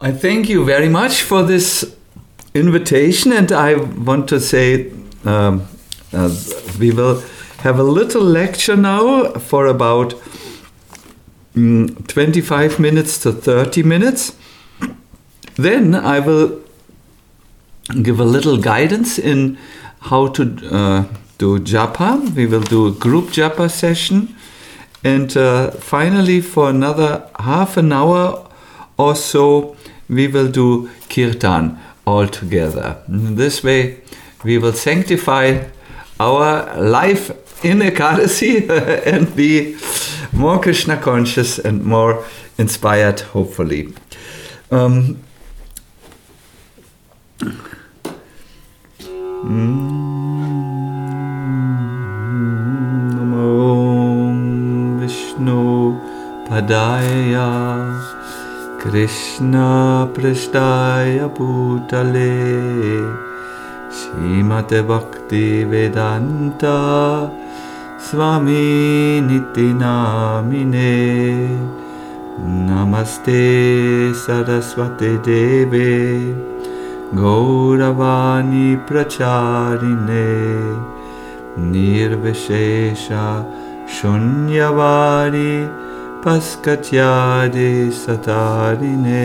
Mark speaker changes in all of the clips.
Speaker 1: I thank you very much for this invitation, and I want to say we will have a little lecture now for about 25 minutes to 30 minutes. Then I will give a little guidance in how to do japa. We will do a group japa session, and finally for another half an hour or so we will do kirtan all together. This way we will sanctify our life in Ekadasi and be more Krishna conscious and more inspired, hopefully. Namo Vishnu Padaya Krishna Prishtaya Bhutale Srimate Bhakti Vedanta Swami Niti Namine Namaste Saraswati Deve Gauravani Pracharine Nirvishesha Shunyavadi Paskatyade Satarine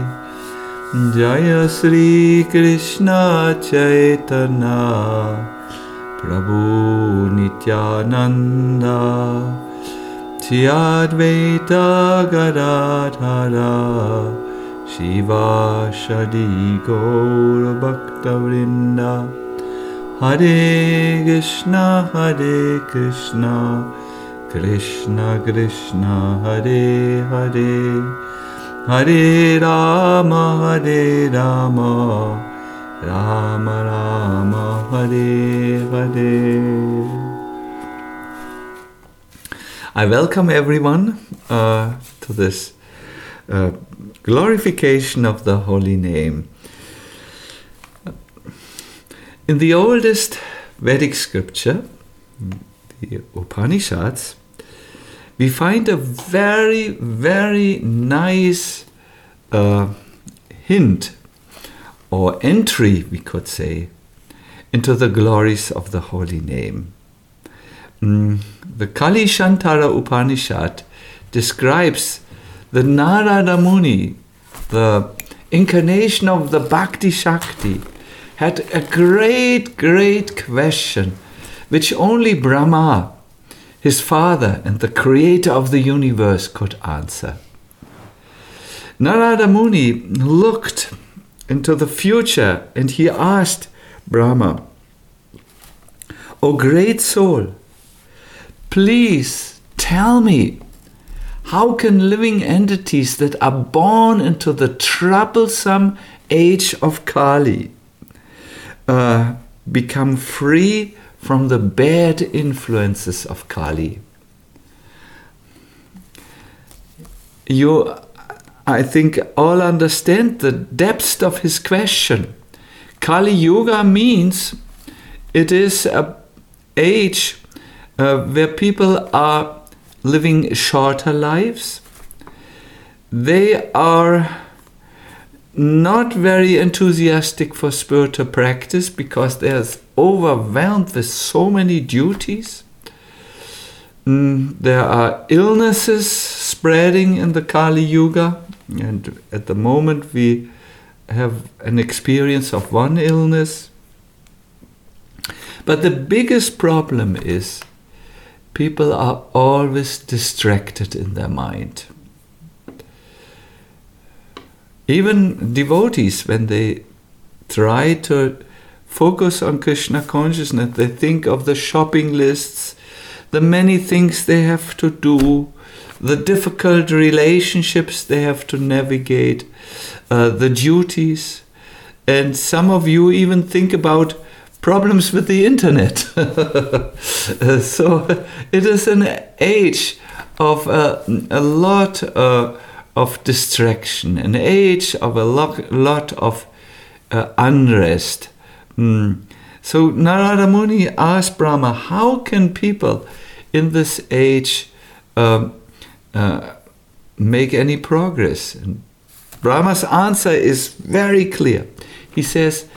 Speaker 1: Jaya Sri Krishna Chaitanya Prabhu Nityananda Shri Advaita Gadadhara Shiva Shadi Gaur Bhakta Vrinda Hare Krishna Krishna Krishna Hare Hare Hare Rama Rama Rama Hare Hare. I welcome everyone to this glorification of the holy name. In the oldest Vedic scripture, the Upanishads, we find a very, very nice hint or entry, we could say, into the glories of the holy name. The Kali Shantara Upanishad describes the Narada Muni, the incarnation of the Bhakti Shakti, had a great, great question which only Brahma, his father and the creator of the universe, could answer. Narada Muni looked into the future and he asked Brahma, "O great soul, please tell me, how can living entities that are born into the troublesome age of Kali become free from the bad influences of Kali?" You, I think, all understand the depth of his question. Kali Yuga means it is an age where people are living shorter lives. They are not very enthusiastic for spiritual practice because they are overwhelmed with so many duties. There are illnesses spreading in the Kali Yuga, and at the moment we have an experience of one illness. But the biggest problem is people are always distracted in their mind. Even devotees, when they try to focus on Krishna consciousness, they think of the shopping lists, the many things they have to do, the difficult relationships they have to navigate, the duties. And some of you even think about problems with the internet. So it is an age of a lot of distraction, an age of a lot of unrest. So Narada Muni asked Brahma, how can people in this age make any progress? And Brahma's answer is very clear. He says,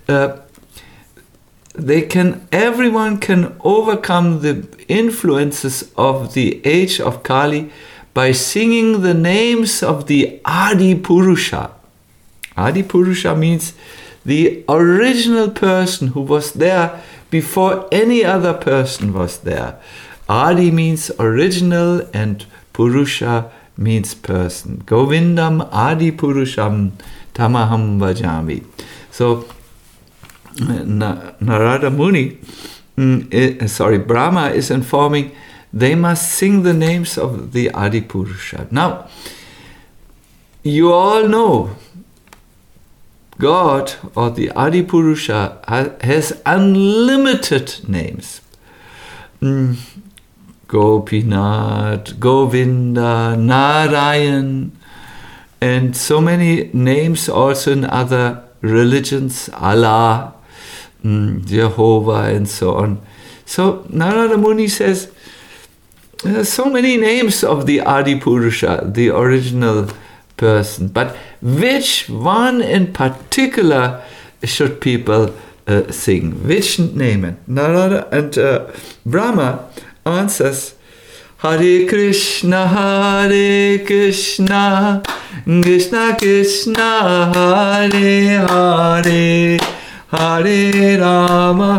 Speaker 1: everyone can overcome the influences of the age of Kali by singing the names of the Adi Purusha. Adi Purusha means the original person who was there before any other person was there. Adi means original and Purusha means person. Govindam Adi Purusham Tamaham Vajami. So Narada Muni, Brahma is informing they must sing the names of the Adi Purusha. Now, you all know God or the Adi Purusha has unlimited names. Gopinath, Govinda, Narayan, and so many names also in other religions, Allah, Jehovah, and so on. So Narada Muni says, there are so many names of the Adi Purusha, the original person, but which one in particular should people sing? Which name? Narada and Brahma answers, Hare Krishna, Krishna Krishna, Hare Hare, Hare Rama,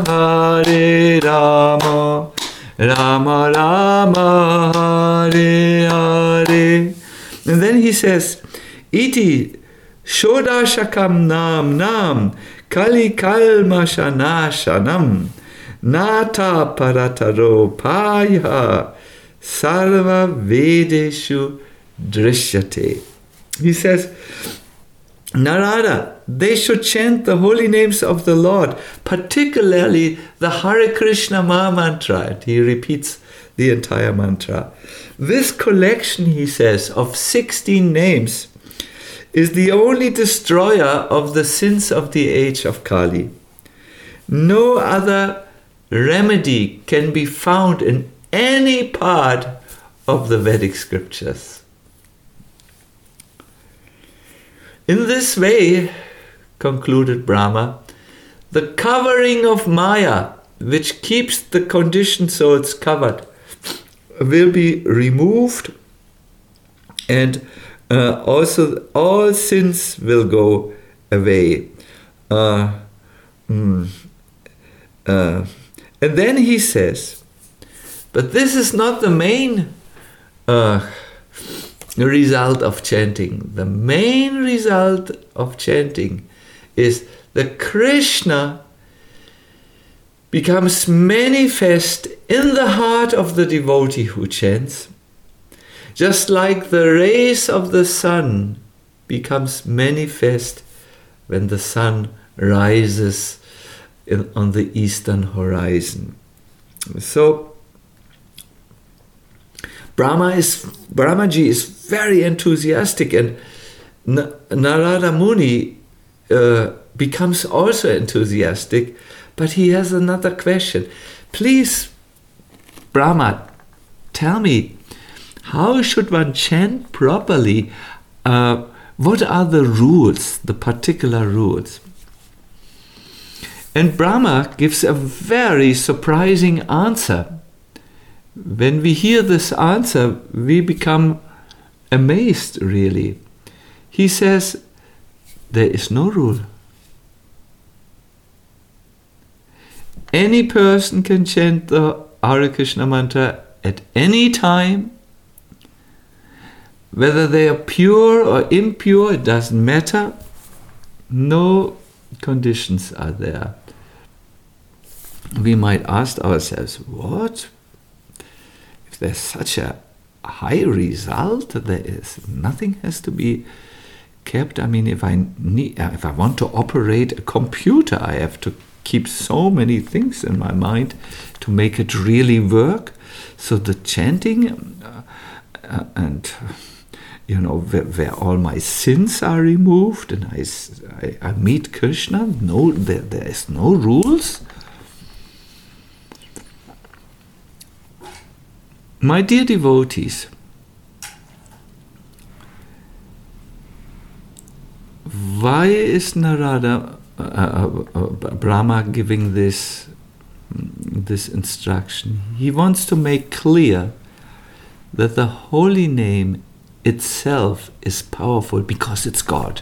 Speaker 1: Rama Rama, Hare Hare. And then he says, Iti Shodashakam Nam Kali Kalmashana Shanam Nata Parataro Paya Sarva Vedeshu Drishyate. He says, Narada, they should chant the holy names of the Lord, particularly the Hare Krishna Maha Mantra. He repeats the entire mantra. This collection, he says, of 16 names is the only destroyer of the sins of the age of Kali. No other remedy can be found in any part of the Vedic scriptures. In this way, concluded Brahma, the covering of Maya, which keeps the conditioned souls covered, will be removed, and also all sins will go away. And then he says, but this is not the main result of chanting. The main result of chanting is that Krishna becomes manifest in the heart of the devotee who chants, just like the rays of the sun becomes manifest when the sun rises on the eastern horizon. So Brahmaji is very enthusiastic, and Narada Muni becomes also enthusiastic, but he has another question. Please, Brahma, tell me, how should one chant properly? What are the rules, the particular rules? And Brahma gives a very surprising answer. When we hear this answer, we become amazed, really. He says, there is no rule. Any person can chant the Hare Krishna mantra at any time. Whether they are pure or impure, it doesn't matter. No conditions are there. We might ask ourselves, what? If there's such a high result, nothing has to be kept. I mean, if I want to operate a computer, I have to keep so many things in my mind to make it really work. So the chanting and where all my sins are removed and I meet Krishna, no, there is no rules. My dear devotees, why is Narada, Brahma, giving this instruction? He wants to make clear that the holy name itself is powerful because it's God.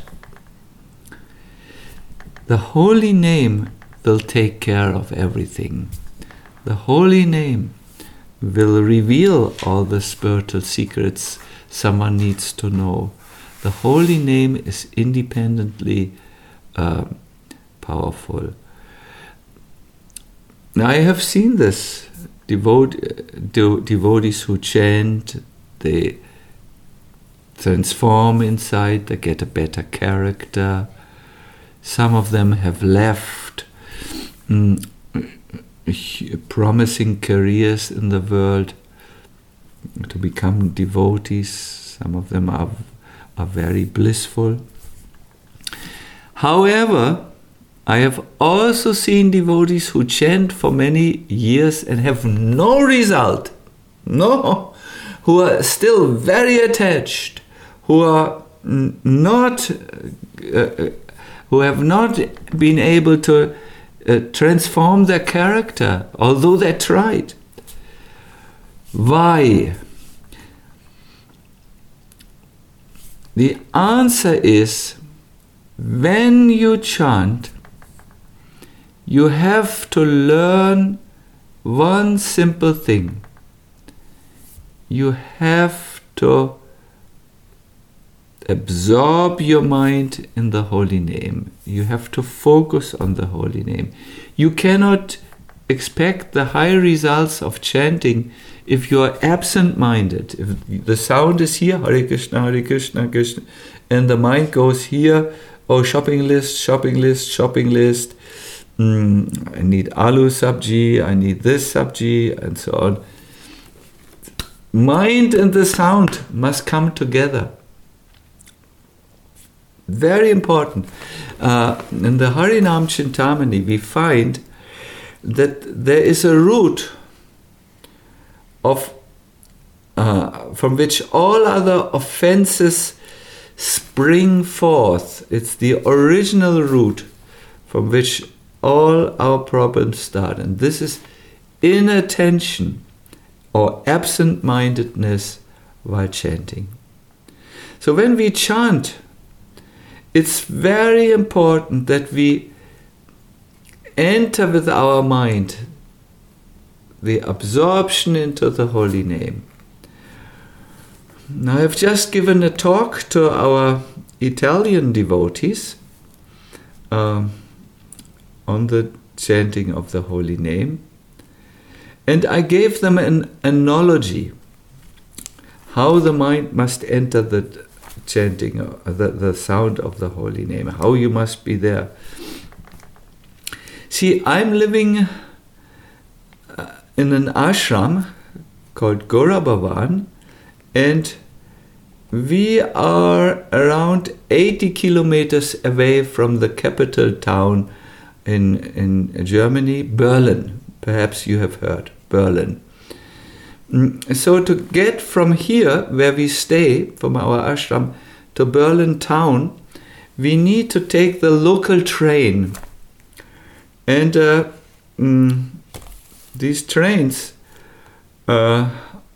Speaker 1: The holy name will take care of everything. The holy name will reveal all the spiritual secrets someone needs to know. The holy name is independently powerful. Now, I have seen this. Devotees who chant, they transform inside, they get a better character. Some of them have left promising careers in the world to become devotees. Some of them are very blissful. However, I have also seen devotees who chant for many years and have no result. No, who are still very attached, who are not, who have not been able to transform their character, although they tried. Why? The answer is, when you chant, you have to learn one simple thing. You have to absorb your mind in the holy name. You have to focus on the holy name. You cannot expect the high results of chanting if you are absent-minded. If the sound is here, Hare Krishna, Hare Krishna, Krishna, and the mind goes here, oh, shopping list, shopping list, shopping list. I need aloo sabji, I need this sabji, and so on. Mind and the sound must come together. Very important. In the Harinam Chintamani, we find that there is a root of from which all other offenses spring forth. It's the original root from which all our problems start. And this is inattention or absent-mindedness while chanting. So when we chant, it's very important that we enter with our mind the absorption into the holy name. Now, I've just given a talk to our Italian devotees on the chanting of the holy name, and I gave them an analogy how the mind must enter the chanting, the sound of the holy name, how you must be there. See, I'm living in an ashram called Gaurabhavan, and we are around 80 kilometers away from the capital town in Germany, Berlin. Perhaps you have heard, Berlin. So to get from here, where we stay, from our ashram, to Berlin town, we need to take the local train. And these trains are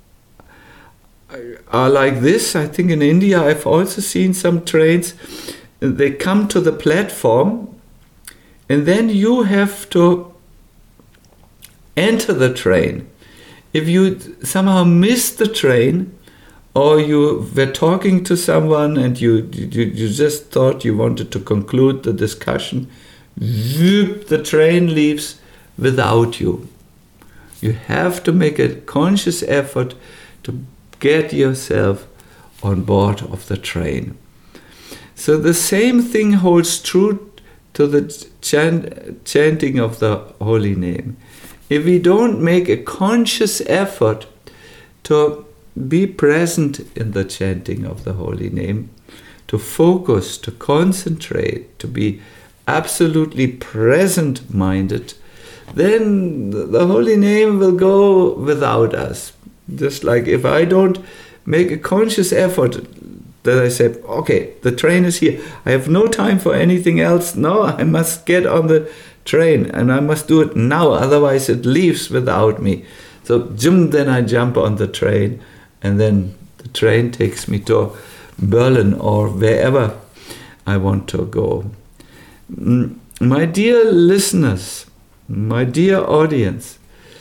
Speaker 1: like this. I think in India I've also seen some trains. They come to the platform, and then you have to enter the train. If you somehow miss the train, or you were talking to someone and you just thought you wanted to conclude the discussion, the train leaves without you. You have to make a conscious effort to get yourself on board of the train. So the same thing holds true to the chanting of the holy name. If we don't make a conscious effort to be present in the chanting of the holy name, to focus, to concentrate, to be absolutely present-minded, then the holy name will go without us. Just like if I don't make a conscious effort, that I say, okay, the train is here. I have no time for anything else. No, I must get on the train and I must do it now, otherwise it leaves without me. So then I jump on the train, and then the train takes me to Berlin or wherever I want to go. My dear listeners, my dear audience,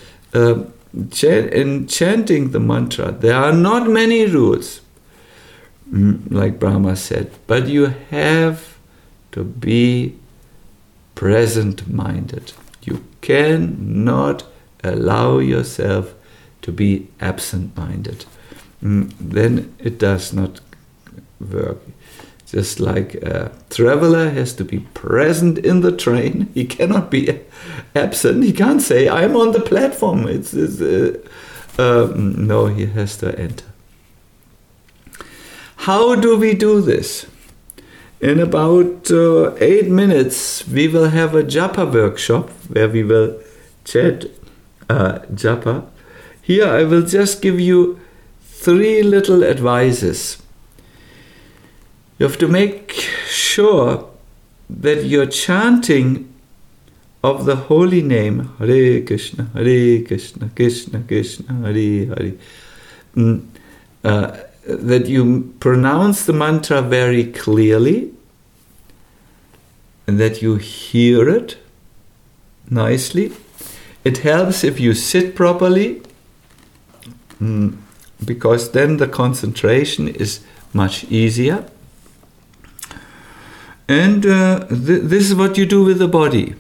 Speaker 1: in chanting the mantra, there are not many rules, like Brahma said, but you have to be present-minded. You cannot allow yourself to be absent-minded. Then it does not work. Just like a traveler has to be present in the train, he cannot be absent. He can't say, I'm on the platform. No, he has to enter. How do we do this? In about 8 minutes, we will have a japa workshop where we will chant japa. Here I will just give you 3 little advices. You have to make sure that your chanting of the holy name, Hare Krishna, Krishna Krishna, Hare Hare, that you pronounce the mantra very clearly and that you hear it nicely. It helps if you sit properly, because then the concentration is much easier. And this is what you do with the body.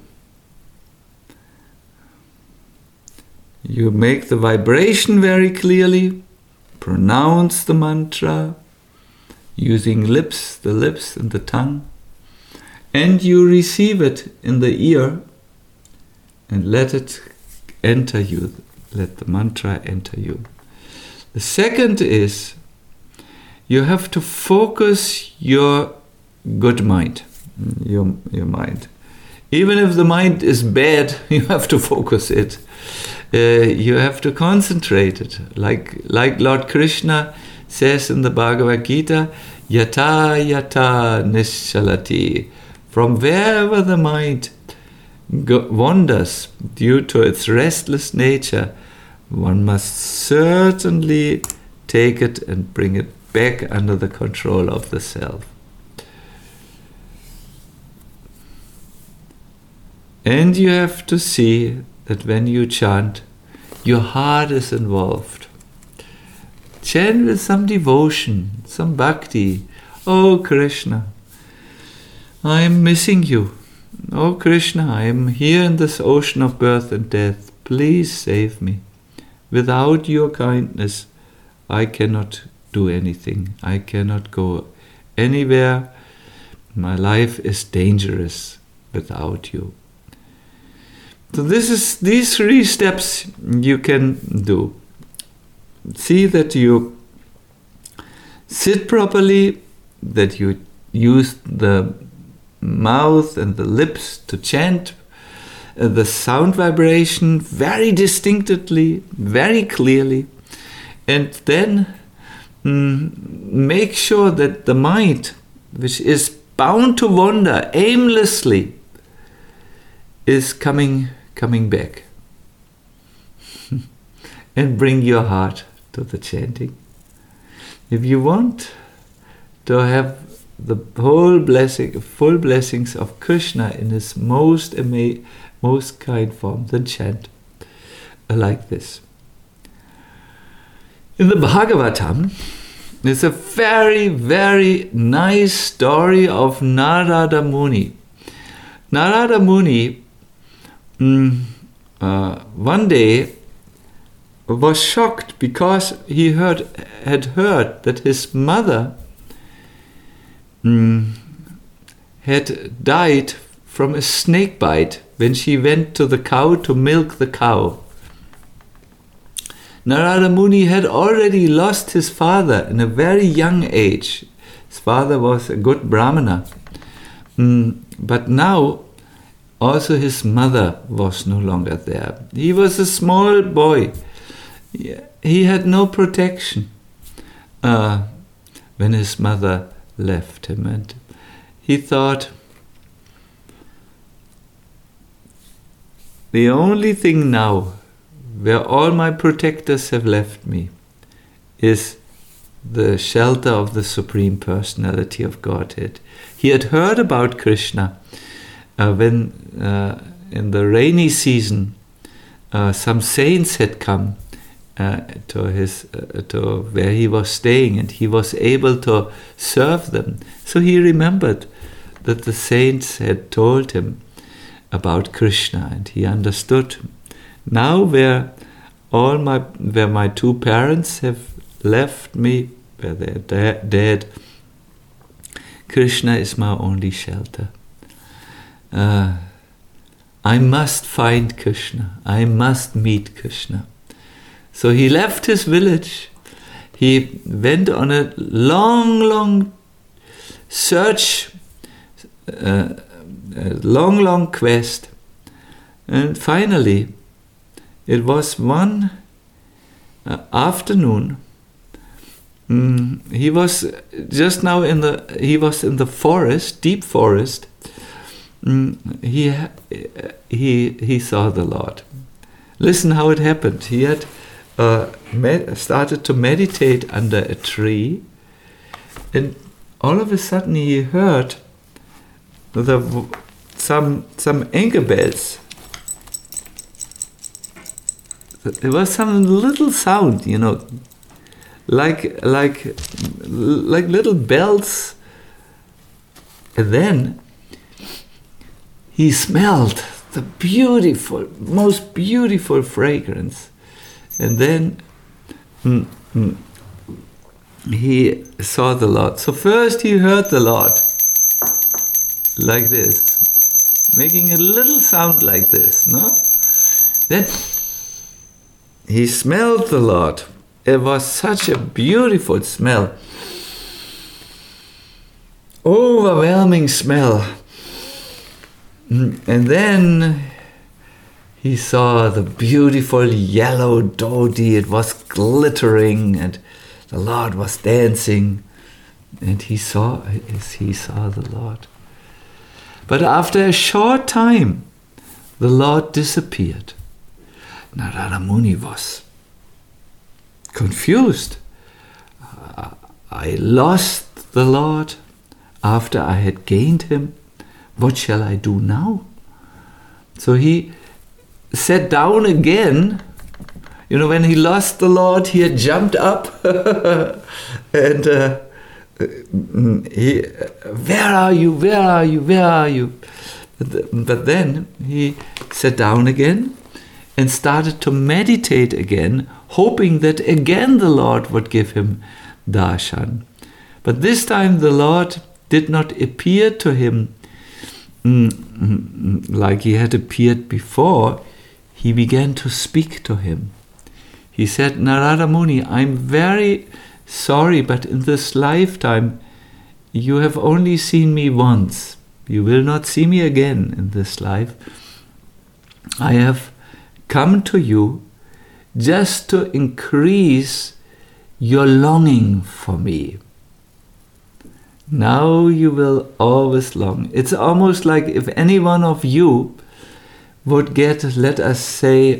Speaker 1: You make the vibration very clearly, pronounce the mantra using the lips and the tongue, and you receive it in the ear and let it enter you, let the mantra enter you. The second is you have to focus your good mind, your mind. Even if the mind is bad, you have to focus it. You have to concentrate it. Like Lord Krishna says in the Bhagavad Gita, Yata yata nischalati. From wherever the mind wanders due to its restless nature, one must certainly take it and bring it back under the control of the self. And you have to see that when you chant, your heart is involved. Chant with some devotion, some bhakti. Oh Krishna, I am missing you. Oh Krishna, I am here in this ocean of birth and death. Please save me. Without your kindness, I cannot do anything. I cannot go anywhere. My life is dangerous without you. So these 3 steps you can do. See that you sit properly, that you use the mouth and the lips to chant the sound vibration very distinctly, very clearly, and then make sure that the mind, which is bound to wander aimlessly, is coming back. And bring your heart to the chanting. If you want to have the full blessings of Krishna in his most kind form, then chant like this. In the Bhagavatam, there's a very, very nice story of Narada Muni. Narada Muni one day was shocked because he had heard that his mother had died from a snake bite when she went to the cow to milk the cow. Narada Muni had already lost his father in a very young age. His father was a good Brahmana. But now also his mother was no longer there. He was a small boy. He had no protection. when his mother left him. And he thought, the only thing now, where all my protectors have left me, is the shelter of the Supreme Personality of Godhead. He had heard about Krishna when in the rainy season some saints had come to where he was staying, and he was able to serve them. So he remembered that the saints had told him about Krishna, and he understood. Now where my two parents have left me, where they're dead, Krishna is my only shelter. I must find Krishna. I must meet Krishna. So he left his village. He went on a long search, a long quest. And finally, it was one afternoon. He was just now in the forest, deep forest. He saw the Lord. Listen how it happened. He had started to meditate under a tree, and all of a sudden he heard some anchor bells. There was some little sound, like little bells, and then he smelled the most beautiful fragrance. And then he saw the Lord. So first he heard the Lord like this, making a little sound like this, no? Then he smelled the Lord. It was such a beautiful smell. Overwhelming smell. And then he saw the beautiful yellow dhoti. It was glittering, and the Lord was dancing. And he saw the Lord. But after a short time, the Lord disappeared. Narada Muni was confused. I lost the Lord after I had gained him. What shall I do now? So he sat down again. When he lost the Lord, he had jumped up and where are you? Where are you? Where are you? But then he sat down again and started to meditate again, hoping that again the Lord would give him darshan. But this time the Lord did not appear to him like he had appeared before. He began to speak to him. He said, Narada Muni, I'm very sorry, but in this lifetime you have only seen me once. You will not see me again in this life. I have come to you just to increase your longing for me. Now you will always long. It's almost like if any one of you would get, let us say,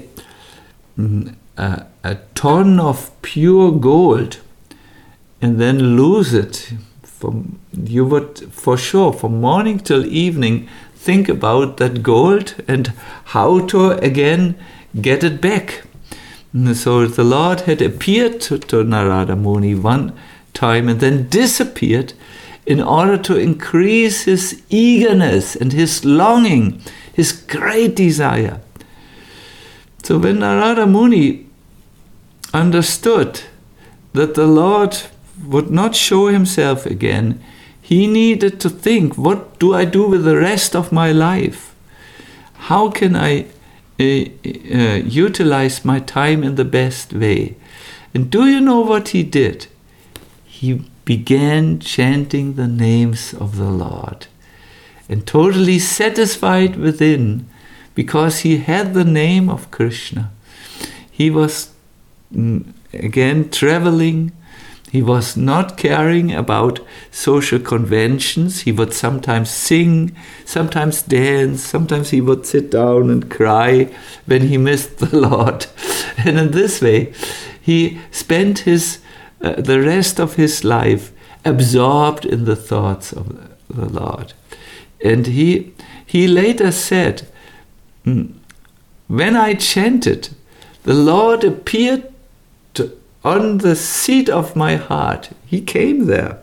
Speaker 1: a ton of pure gold and then lose it. You would, for sure, from morning till evening, think about that gold and how to again get it back. So the Lord had appeared to Narada Muni one time and then disappeared in order to increase his eagerness and his longing, his great desire. So when Narada Muni understood that the Lord would not show himself again, he needed to think, what do I do with the rest of my life? How can I utilize my time in the best way? And do you know what he did? He began chanting the names of the Lord, and totally satisfied within, because he had the name of Krishna. He was again traveling He was not caring about social conventions. He would sometimes sing, sometimes dance, sometimes he would sit down and cry when he missed the Lord. And in this way, he spent the rest of his life absorbed in the thoughts of the Lord. And he later said, when I chanted, the Lord appeared on the seat of my heart. He came there.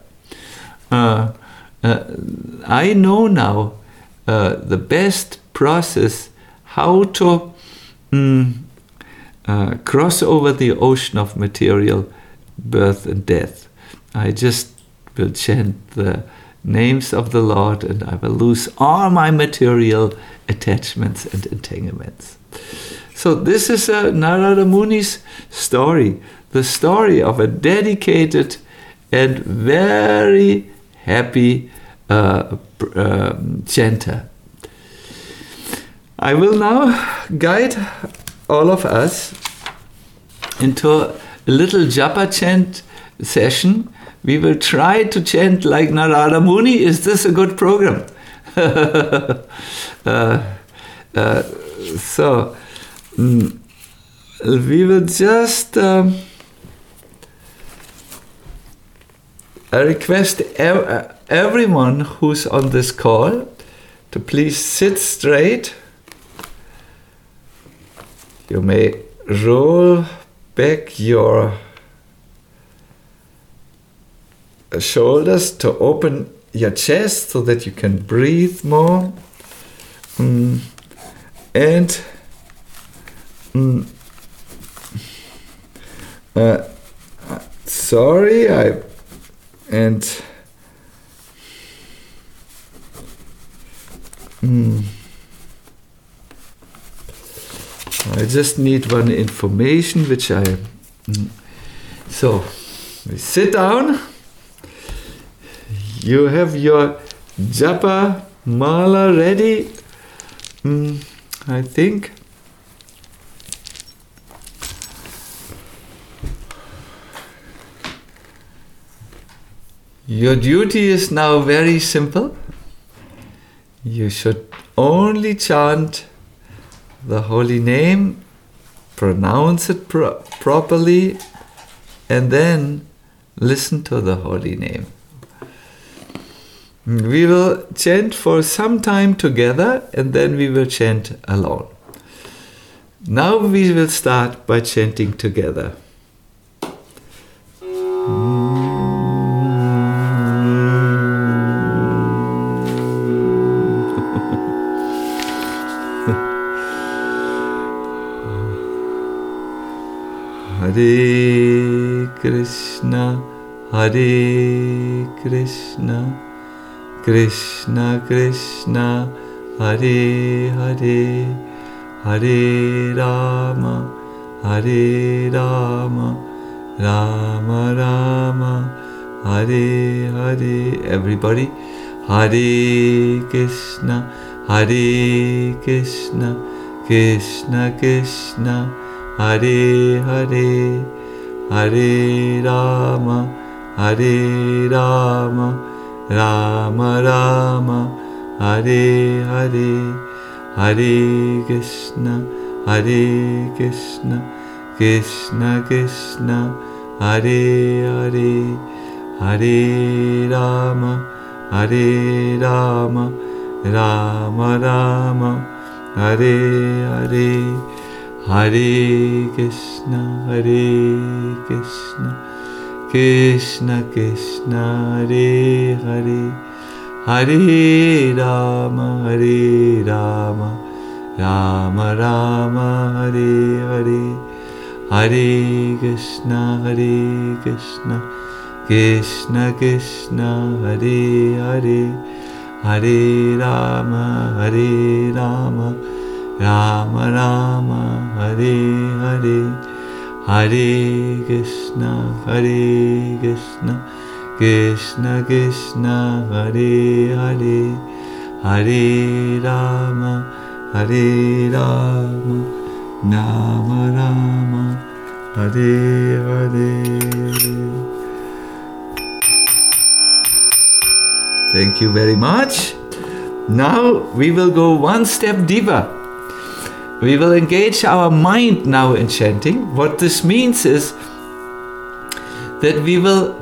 Speaker 1: I know now the best process how to cross over the ocean of material birth and death. I just will chant the names of the Lord and I will lose all my material attachments and entanglements. So this is Narada Muni's story, the story of a dedicated and very happy chanter. I will now guide all of us into a little japa chant session. We will try to chant like Narada Muni. Is this a good program? So we will just I request everyone who's on this call to please sit straight. You may roll back your shoulders to open your chest so that you can breathe more. Sorry, I just need one information which so we sit down. You have your japa mala ready, I think. Your duty is now very simple. You should only chant the holy name, pronounce it properly, and then listen to the holy name. We will chant for some time together and then we will chant alone. Now we will start by chanting together. Hare Krishna, Hare Krishna, Krishna Krishna, Hare Hare, Hare Rama, Hare Rama, Rama Rama, Hare Hare. Everybody, Hare Krishna, Hare Krishna, Krishna Krishna, Hare Hare, Hare Rama, Hare Rama, Rama Rama, Hare Hare, Hare Krishna, Hare Krishna, Krishna Krishna, Hare Hare, Hare Rama, Hare Rama, Rama Rama, Hare Hare. Hare Krishna, Hare Krishna, Krishna Krishna, Hare Hare, Hare Rama, Hare Rama, Rama Rama, Hare Hare, Hare Krishna, Hare Krishna, Krishna Krishna, Hare Hare, Hare Rama, Hare Rama, Rama Rama, Hare Hare, Hare Krishna, Hare Krishna, Krishna Krishna, Hare Hare, Hare Rama, Hare Rama, Rama Rama, Hare Hare. Thank you very much. Now we will go one step deeper. We will engage our mind now in chanting. What this means is that we will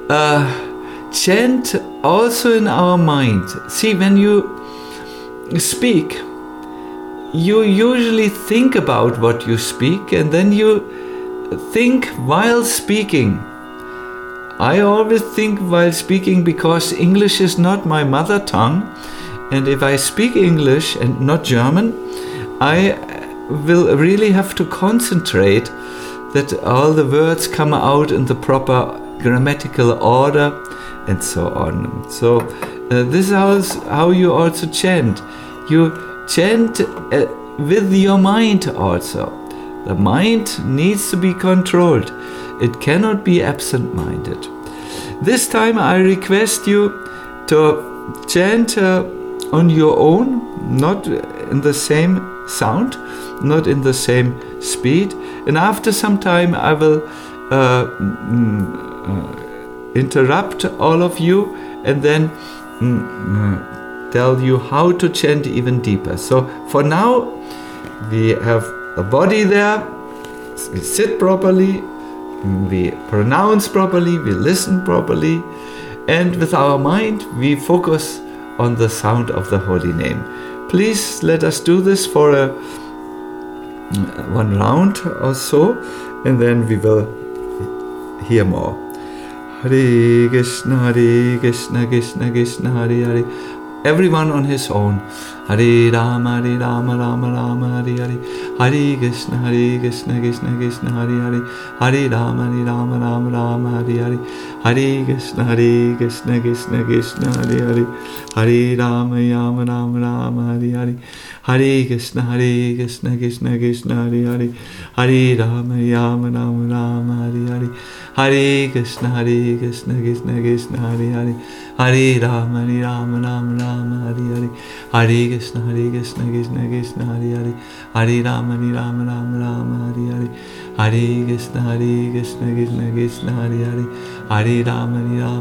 Speaker 1: chant also in our mind. See, when you speak, you usually think about what you speak, and then you think while speaking. I always think while speaking because English is not my mother tongue, and if I speak English and not German, I will really have to concentrate that all the words come out in the proper grammatical order and so on. So this is how you also chant. You chant with your mind also. The mind needs to be controlled. It cannot be absent-minded. This time I request you to chant on your own, not in the same sound, not in the same speed. And after some time I will interrupt all of you and then tell you how to chant even deeper. So for now, we have a body there, we sit properly, we pronounce properly, we listen properly, and with our mind we focus on the sound of the holy name. Please let us do this for one round or so, and then we will hear more. Hare Krishna, Krishna Krishna, Hare Hare. Everyone on his own. Hare Rama, Rama Rama, Hare Hare. Hare Krishna, Krishna Krishna, Hare Hare. Hare Rama, Rama, Hare Hare. Hare Krishna, Krishna Krishna, Hare Hare. Hare Rama, Rama, Hare Hare. Hare Krishna, Krishna Krishna, Hare Hare. Hare Rama, Rama, Hare Hare. Hare Krishna, Krishna Hare Hare. Hare Rama, Rama, Hare Hare. Hare Krishna, Krishna Hare Hare. Hare Rama, Rama, Hare Hare. Hare Krishna, Krishna Hare Hare. Hare Rama,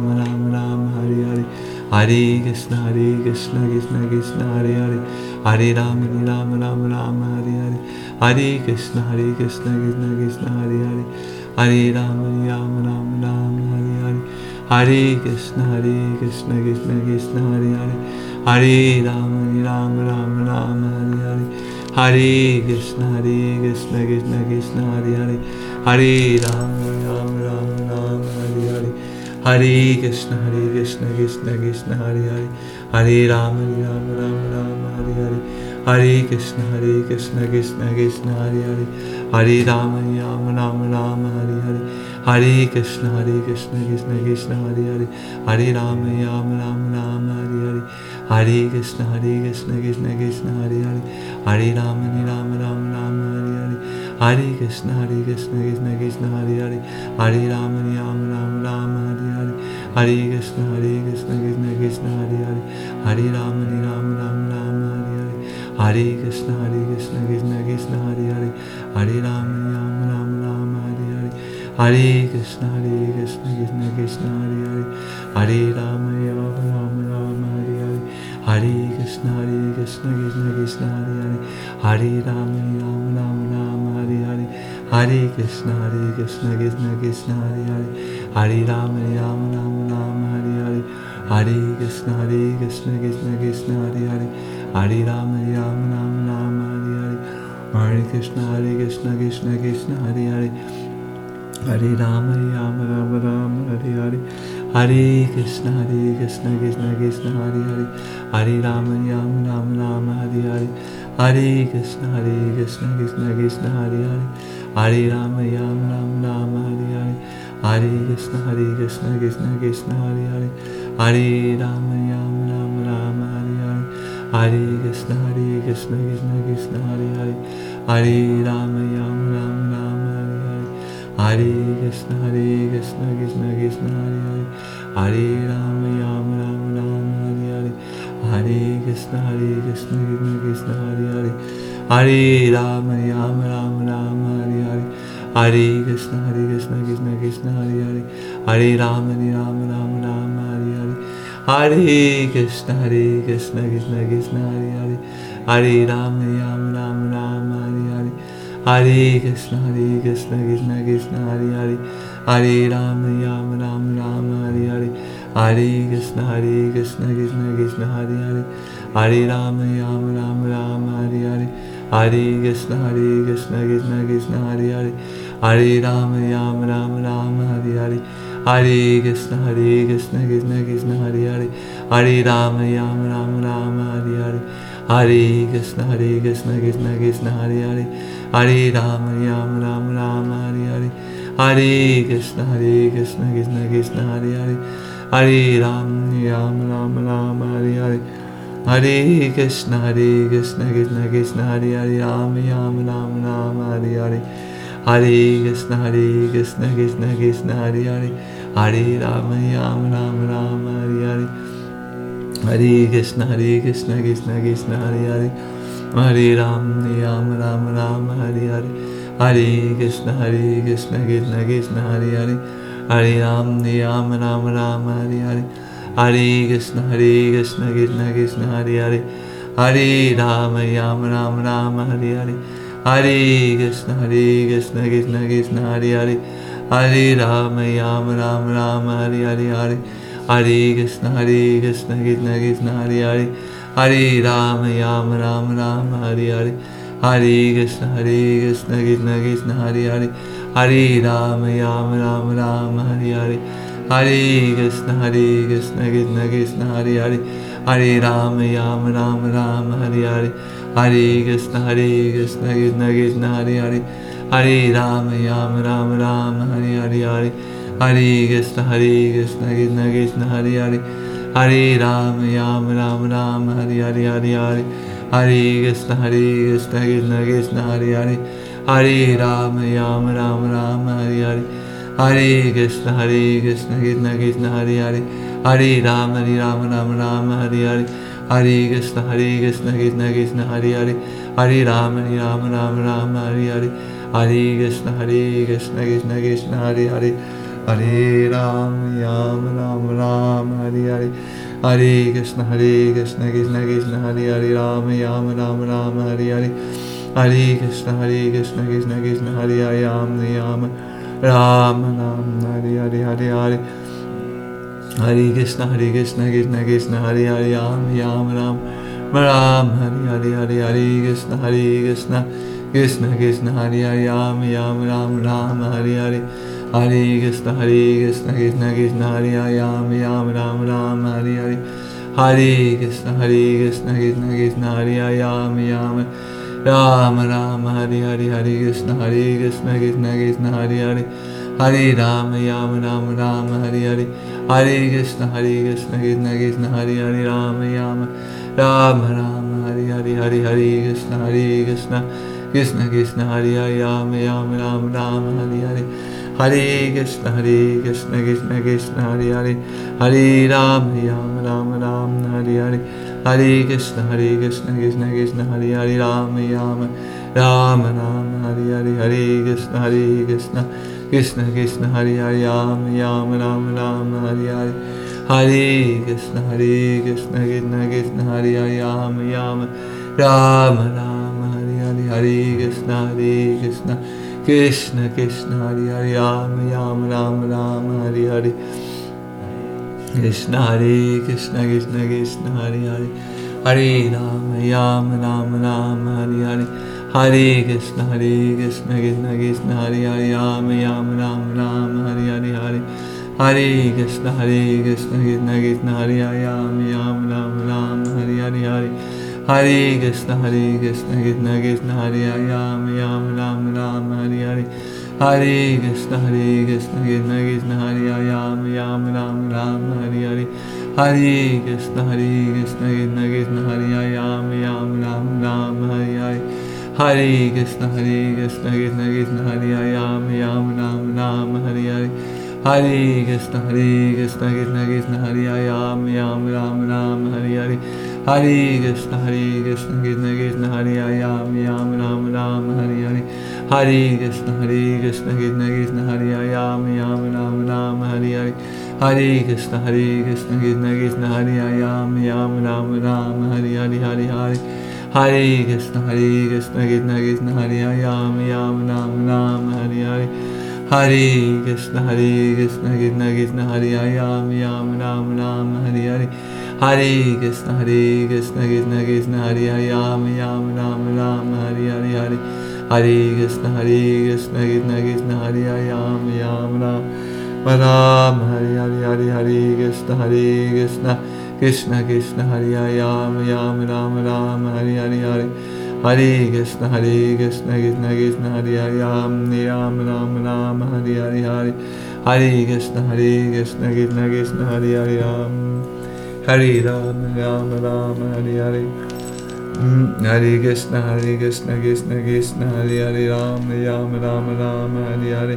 Speaker 1: Rama, Hare Hare. Hare Krishna, Krishna Hare Hare. Hare Rama, Rama, Hare Hare. Hare Krishna, Krishna Hare Hare. Hare Rama, Rama, Hare Hare. Hare Krishna, Krishna Hare Hare. Hare Rama, Rama, Hare Hare. Hare Krishna, Krishna Hare Hare. Hare Rama, Rama, Hare Hare. Hare Krishna, Krishna Hare Hare. Hare Rama, Rama, Hare Hare. Hare Krishna, Krishna Hare Hare. Hare Rama, Rama, Hare Hare. Hare Krishna, Krishna Hare Hare. Hare Rama, Rama, Hare Hare. Hare Krishna, Krishna Hare Hare. Hare Rama, Rama, Hare Hare. Hare Krishna, Krishna Hare Hare. Hare Rama, Rama, Hare Hare. Hare Krishna, Krishna Hare Hare. Hare Rama, Rama, Hare Hare. Hare Krishna, Krishna Hare Hare. Hare Rama, Rama, Hare Hare. Hare Krishna, Krishna Hare Hare. Hare Rama, Rama, Hare Hare. Hare Krishna, Krishna Hare Hare. Hare Rama, Rama, Hare Hare. Hare Krishna, Krishna Hare Hare. Hare Rama, Rama, Hare Hare. Hare Krishna, Krishna Hare Hare. Hare Rama, Rama, Hare Hare. Hare Krishna, Krishna Hare Hare. Hare Rama, Rama, Hare Hare. Hare Krishna, Krishna Hare Hare. Hare Rama, Rama, Hare Hare. Hare Krishna, Krishna Hare Hare. Hare Rama, Rama, Hare Hare. Hare Krishna, Krishna Hare Hare. Hare Rama, Rama, Hare Hare. Hare Krishna, Krishna Hare Hare. Hare Rama, Rama, Hare Hare. Hare Krishna, Krishna Hare Hare. Hare Rama, Rama, Hare Hare. Hare Krishna, Krishna Hare Hare. Hare Rama, Rama, Hare Hare. Hare Krishna, Krishna Hare Hare. Hare Rama, Rama, Hare Hare. Hare Krishna Krishna Krishna Hare Hare, Hare Rama Rama Rama Hare Hare, Hare Krishna Krishna Krishna Hare Hare, Hare Rama Rama Rama Hare Hare, Hare Krishna Krishna Krishna Hare Hare, Hare Rama Rama Rama Hare Hare, Hare Krishna Krishna Krishna Hare Hare, Hare Rama Rama Rama Hare Hare, Hare Krishna Krishna Krishna Hare Hare, Hare Rama Rama Rama Hare Hare, Hare Krishna Krishna Krishna Hare Hare, Hare Rama Rama Rama Hare Hare, Hare Krishna Krishna Krishna Hare Hare, Hare Rama Rama Rama Hare Hare, Hare Krishna Krishna Krishna Hare Hare, Rama Rama Rama Hare Hare, Hare Krishna Krishna Krishna Hare Hare, Hare Rama Rama Rama Hare Hare, Hare Krishna Krishna Krishna Hare Hare, Hare Rama Rama Rama Hare Hare, Hare Krishna Krishna Krishna Hare Hare, Hare Rama Rama Rama Hare Hare, Hare Krishna Krishna Krishna Hare Hare, Hare Rama Rama Rama Hare Hare, Hare Krishna Krishna Krishna Hare Hare, Hare Rama Rama Rama Hare Hare, Hare Krishna Krishna Krishna Hare Hare, Hare Rama Rama Rama Hare Hare, Hare Krishna Krishna Krishna Hare Hare, Hare Rama Rama Rama Hare Hare, Hare Krishna Krishna Krishna Hare Hare, Hare Rama Rama Rama Hare Hare, Hare Krishna Krishna Krishna Hare Hare, Hare Rama Rama Rama Hare Hare, Hare Krishna Krishna Krishna Hare Hare, Hare Rama Rama Rama Hare Hare, Hare Krishna Krishna Krishna Hare Hare, Hare Rama Rama Rama Hare Hare, Hare Krishna Krishna Krishna Hare Hare, Hare Rama Rama Rama Hare Hare, Hare Krishna Krishna Krishna Hare Hare, Hare Rama Rama Rama Hare Hare, Hare Krishna Krishna Krishna Hare Hare, Hare Rama Rama Rama Hare Hare, Hare Krishna Krishna Krishna Hare Hare, Rama Rama Rama Hare Hare, Hare Krishna Krishna Krishna Hare Hare, Rama Rama Hare Hare, Hare Krishna Krishna Krishna Hare Hare, Rama Rama Hare Hare, Hare Krishna Krishna Krishna Hare Hare, Rama Rama Hare Hare, Hare Krishna Krishna Krishna Hare Hare, Rama Rama Hare Hare, Hare Krishna Krishna Krishna Hare Hare, Rama Rama Hare Hare, Hare Krishna Krishna Krishna Hare Hare, Hare Rama Rama Hare Hare, Hare Krishna Krishna Krishna Hare Hare, Rama Rama Hare Hare, Hare Krishna Krishna Krishna Hare Hare, Rama Rama Hare Hare, Hare Krishna Krishna Krishna Hare Hare, Hare Rama Rama Hare Hare, Hare Krishna Krishna Krishna Hare Hare, Rama Rama Hare Hare, Hare Krishna Krishna Krishna Hare Hare, Rama Rama Hare Hare, Hare Krishna Krishna Krishna Hare Hare, Rama Rama Hare Hare, Hare Krishna Krishna Krishna Hare Hare, Rama Rama Hare Hare, Krishna Krishna Krishna Hare Hare, Hare Rama Rama Hare Hare, Hare Krishna Krishna Krishna Hare Hare, Rama Rama Hare Hare, Hare Krishna Krishna Krishna Hare Hare, Rama Rama Hare Hare, Hare Krishna Krishna Krishna Hare Hare, Rama Rama Hare Hare, Hare Krishna Krishna Krishna Hare Hare, Rama Rama Hare Hare, Hare Krishna Krishna Krishna Hare Hare, Rama Rama Hare Hare, Hare Krishna Krishna Krishna Hare Hare, Rama Rama Hare Hare, Hare Krishna Krishna Krishna Hare Hare, Rama Rama Hare Hare, Hare Krishna Krishna Krishna Hare Hare, Rama Rama Hare Hare, Hare Krishna Krishna Krishna Hare Hare, Rama Rama Hare Hare, Hare Krishna Krishna Krishna Hare Ram Ram Ram Ram Hare Hare Hare Hare Hare Krishna Krishna Krishna Hare Ram Ram Ram Ram Hare Hare Hare Krishna Krishna Krishna Hare Ram Ram Ram Ram Hare Hare Hare Krishna Krishna Krishna Hare Ram Ram Ram Ram Hare Hare Hare Hare Krishna Krishna Krishna Hare Ram Ram Ram Ram Hare Hare Hare Hare Krishna Krishna Krishna Hare Ram Ram Ram Ram Hare Hare Hare Hare Krishna Krishna Krishna Hare Ram Ram Ram Ram Hare Hare Hare Hare Krishna Krishna Krishna Hare Ram Hare Ram Ram Ram Hare Hare Hare Krishna Krishna Krishna Hare Hare Ram Ram Ram Ram Hare Hare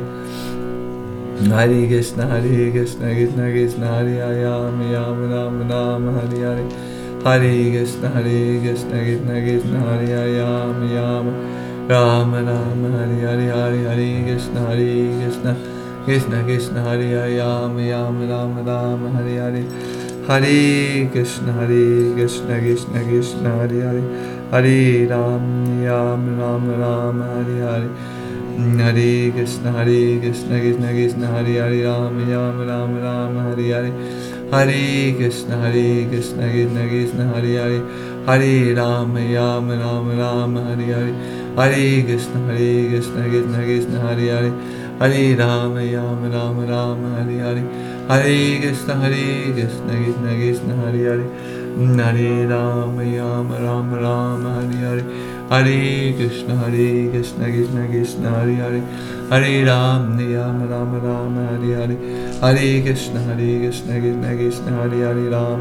Speaker 1: Hare Krishna Krishna Krishna Hare Ram Ram Ram Ram Hare Hare Hare Krishna Krishna Krishna Hare Ram Ram Ram Ram Hare Hare Hare Krishna Krishna Krishna Hare Ram Ram Ram Ram Hare Hare Hare Krishna Krishna Krishna Hare Hare Hare Ram Ram Ram Ram Hare Hare Hare Krishna Krishna Krishna Hare Hare Ram Ram Ram Ram Hare Hare Hare Krishna Krishna Krishna Hare Hare Hare Ram Ram Ram Ram Hare Hare Hare Krishna Krishna Krishna Hare Hare Hare Ram Ram Ram Ram Hare Hare Hare Krishna Krishna Krishna Hare Hare Hare Ram Ram Ram Ram Hare Hare Hare Krishna Krishna Krishna Hare Hare Hare Ram Ram Ram Ram Hare Hare Hare Krishna Krishna Krishna Hare Hare Ram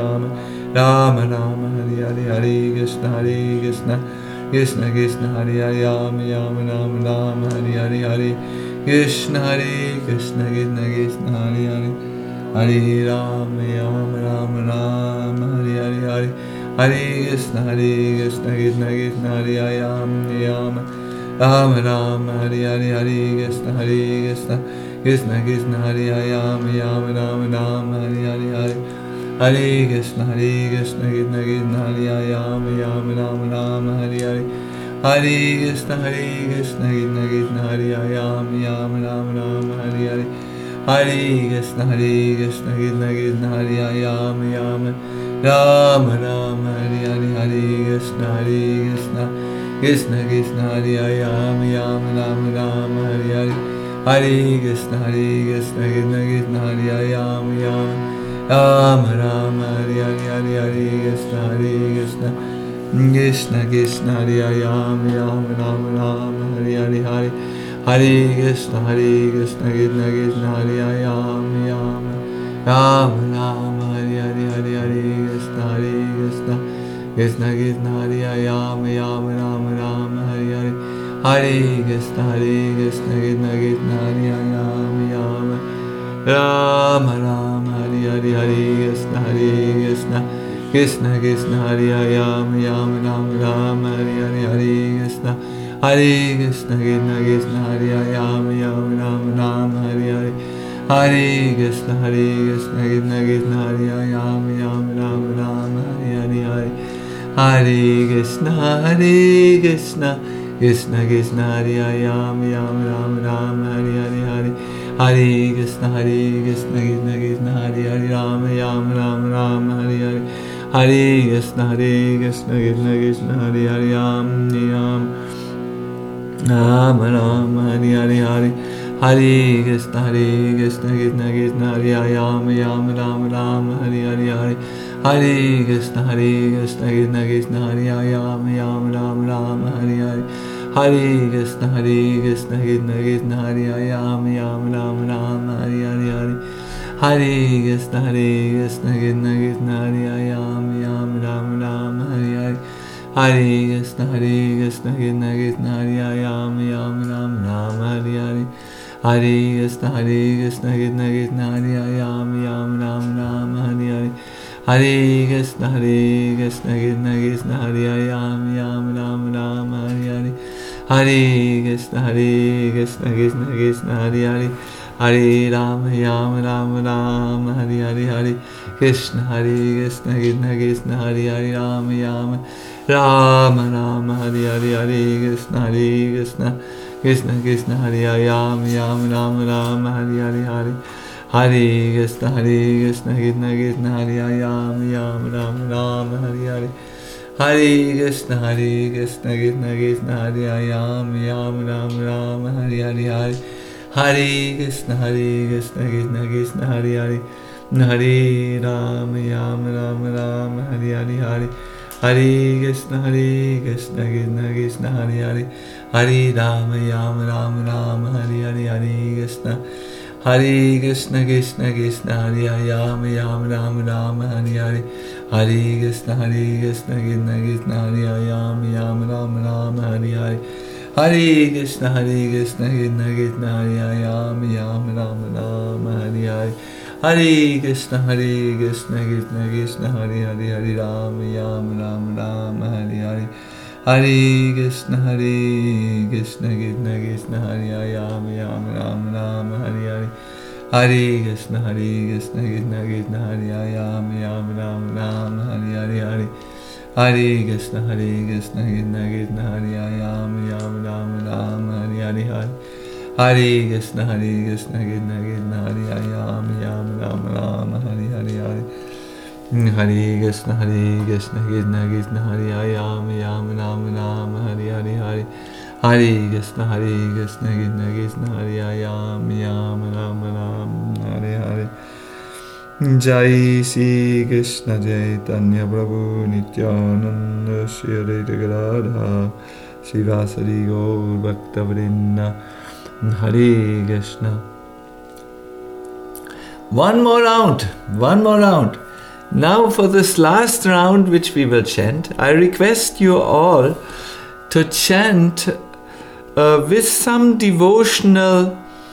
Speaker 1: Ram Ram Hare Hare Hare Krishna Krishna Krishna Hare Hare Ram Ram Ram Hare Hare Hare Krishna Krishna Krishna Hare Hare Hare Ram Ram Ram Hare Hare Hare Hare Krishna Krishna Krishna Hare Hare Ram Ram Ram Hare Hare Hare Krishna Krishna Krishna Hare Hare Ram Ram Ram Hare Hare Hare Hare Krishna Krishna Krishna Hare Hare Ram Ram Ram Hare Hare Hare Krishna Krishna Krishna Hare Hare Ram Ram Ram Hare Hare Hare Krishna Krishna Krishna Hare Hare Ram Ram Ram Hare Hare Hare Krishna Krishna Krishna Hare Hare Ram Ram Ram Hare Hare Hare Krishna Krishna Krishna Hare Hare Ram Ram Ram Hare Hare Hare Hare Krishna Krishna Krishna Hare Hare Ram Ram Ram Hare Hare Hare Hare Krishna Krishna Krishna Hare Hare Ram Ram Ram Hare Hare Hare Hare Krishna Krishna Krishna Hare Hare Ram Ram Ram Hare Hare Hare Krishna Krishna Krishna Hare Hare Ram Ram Ram Hare Hare Hare Krishna Krishna Krishna Hare Hare Ram Ram Ram Hare Hare Hare Krishna Krishna Krishna Hare Hare Ram Ram Ram Hare Hare Hare Krishna Krishna Krishna Hare Hare Ram Ram Ram Hare Hare Hare Hare Krishna Krishna Krishna Hare Hare Ram Ram Ram Hare Hare Hare Hare Krishna Krishna Krishna Hare Hare Ram Ram Ram Hare Hare Hare Krishna Krishna Krishna Hare Hare Ram Ram Ram Hare Hare Hare Hare Krishna Krishna Krishna Hare Hare Ram Ram Ram Hare Hare Hare Hare Krishna Krishna Krishna Hare Hare Ram Ram Ram Hare Hare Hare Krishna Krishna Krishna Hare Hare Ram Ram Ram Hare Hare Hare Hare Krishna Krishna Krishna Hare Hare Ram Ram Ram Hare Hare Hare Krishna Krishna Krishna Hare Hare Ram Ram Ram Hare Hare Hare Krishna Krishna Krishna Hare Hare Ram Ram Ram Hare Hare Hare Krishna Krishna Krishna Hare Hare Ram Ram Ram Hare Hare Hare Krishna Krishna Krishna Hare Hare Hare Rama Rama Rama Hare Hare Hare Krishna Krishna Krishna Hare Hare Rama Rama Rama Hare Hare Hare Krishna Krishna Krishna Hare Hare Rama Rama Hare Hare Hare Hare Krishna Krishna Krishna Hare Hare Rama Rama Hare Hare Hare Krishna Krishna Krishna Hare Hare Rama Rama Hare Hare Hare Hare Krishna Krishna Krishna Hare Hare Hare Rama Rama Hare Hare Hare Hare Krishna Krishna Krishna Hare Hare Hare Rama Rama Hare Hare Hare Krishna Krishna Krishna Hare Hare Rama Rama Hare Hare Hare Krishna Krishna Krishna Hare Hare Rama Rama Hare Hare Hare Krishna Krishna Krishna Hare Hare Rama Rama Hare Hare Hare Krishna Krishna Krishna Hare Hare Hare Rama Rama Hare Hare Hare Krishna Krishna Krishna Hare Hare Rama Rama Hare Hare Hare Krishna Krishna Krishna Hare Hare Rama Hare Hare Hare Hare Krishna Krishna Krishna Hare Hare Rama Hare Hare Hare Hare Krishna Krishna Krishna Hare Hare Rama Hare Hare Hare Hare Krishna Krishna Krishna Hare Hare Rama Hare Hare Hare Hare Krishna Krishna Krishna Hare Hare Rama Hare Hare Jai Shri Krishna Chaitanya Prabhu Nityananda Shri Advaita Gadadhar Srivasadi Gaur Bhaktavrinda Hare Krishna. One more round. Now for this last round which we will chant, I request you all to chant with some devotional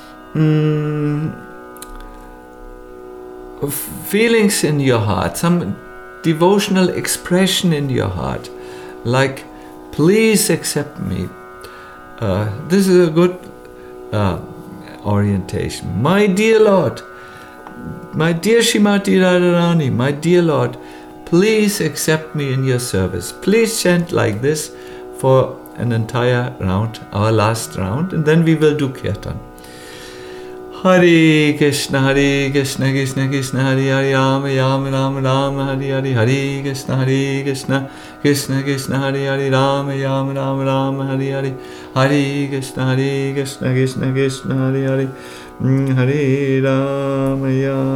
Speaker 1: feelings in your heart, some devotional expression in your heart, like please accept me. This is a good orientation. My dear Lord, my dear Shrimati Radharani, my dear Lord, please accept me in your service. Please chant like this for an entire round, our last round, and then we will do Kirtan. Hare Krishna Krishna Krishna Hare Hare Rama Rama Hare Hare Hare Krishna Krishna Krishna Hare Hare Rama Rama Hare Hare Hare Krishna Krishna Krishna Hare Hare Hare Rama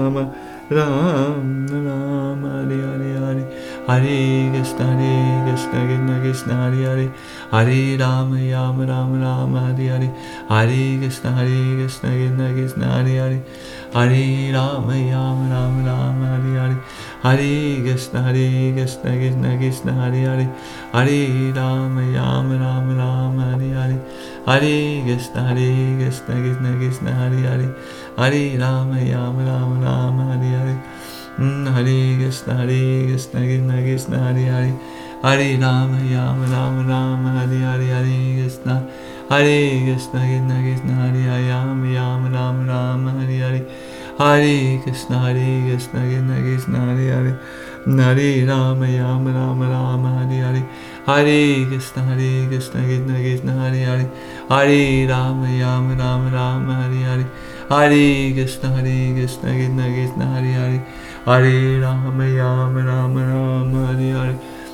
Speaker 1: Rama Hare Hare Hare Hare Krishna Krishna Hare Hare Hare Rama Rama Hare Hare Hare Krishna Krishna Hare Hare Hare Rama Rama Hare Hare Hare Krishna Krishna Hare Hare Hare Rama Rama Hare Hare Hare Krishna Krishna Hare Hare Hare Rama Rama Hare Hare Hare Krishna Krishna Hare Hare Hare Rama Rama Hare Hare Hare Krishna Krishna Hare Hare Rama Rama Hare Hare Hare Krishna Krishna Hare Hare Hare Rama Rama Hare Hare Hare Krishna Krishna Hare Hare Hare Rama Rama Hare Hare Hare Krishna Krishna Hare Hare Hare Rama Rama Hare Hare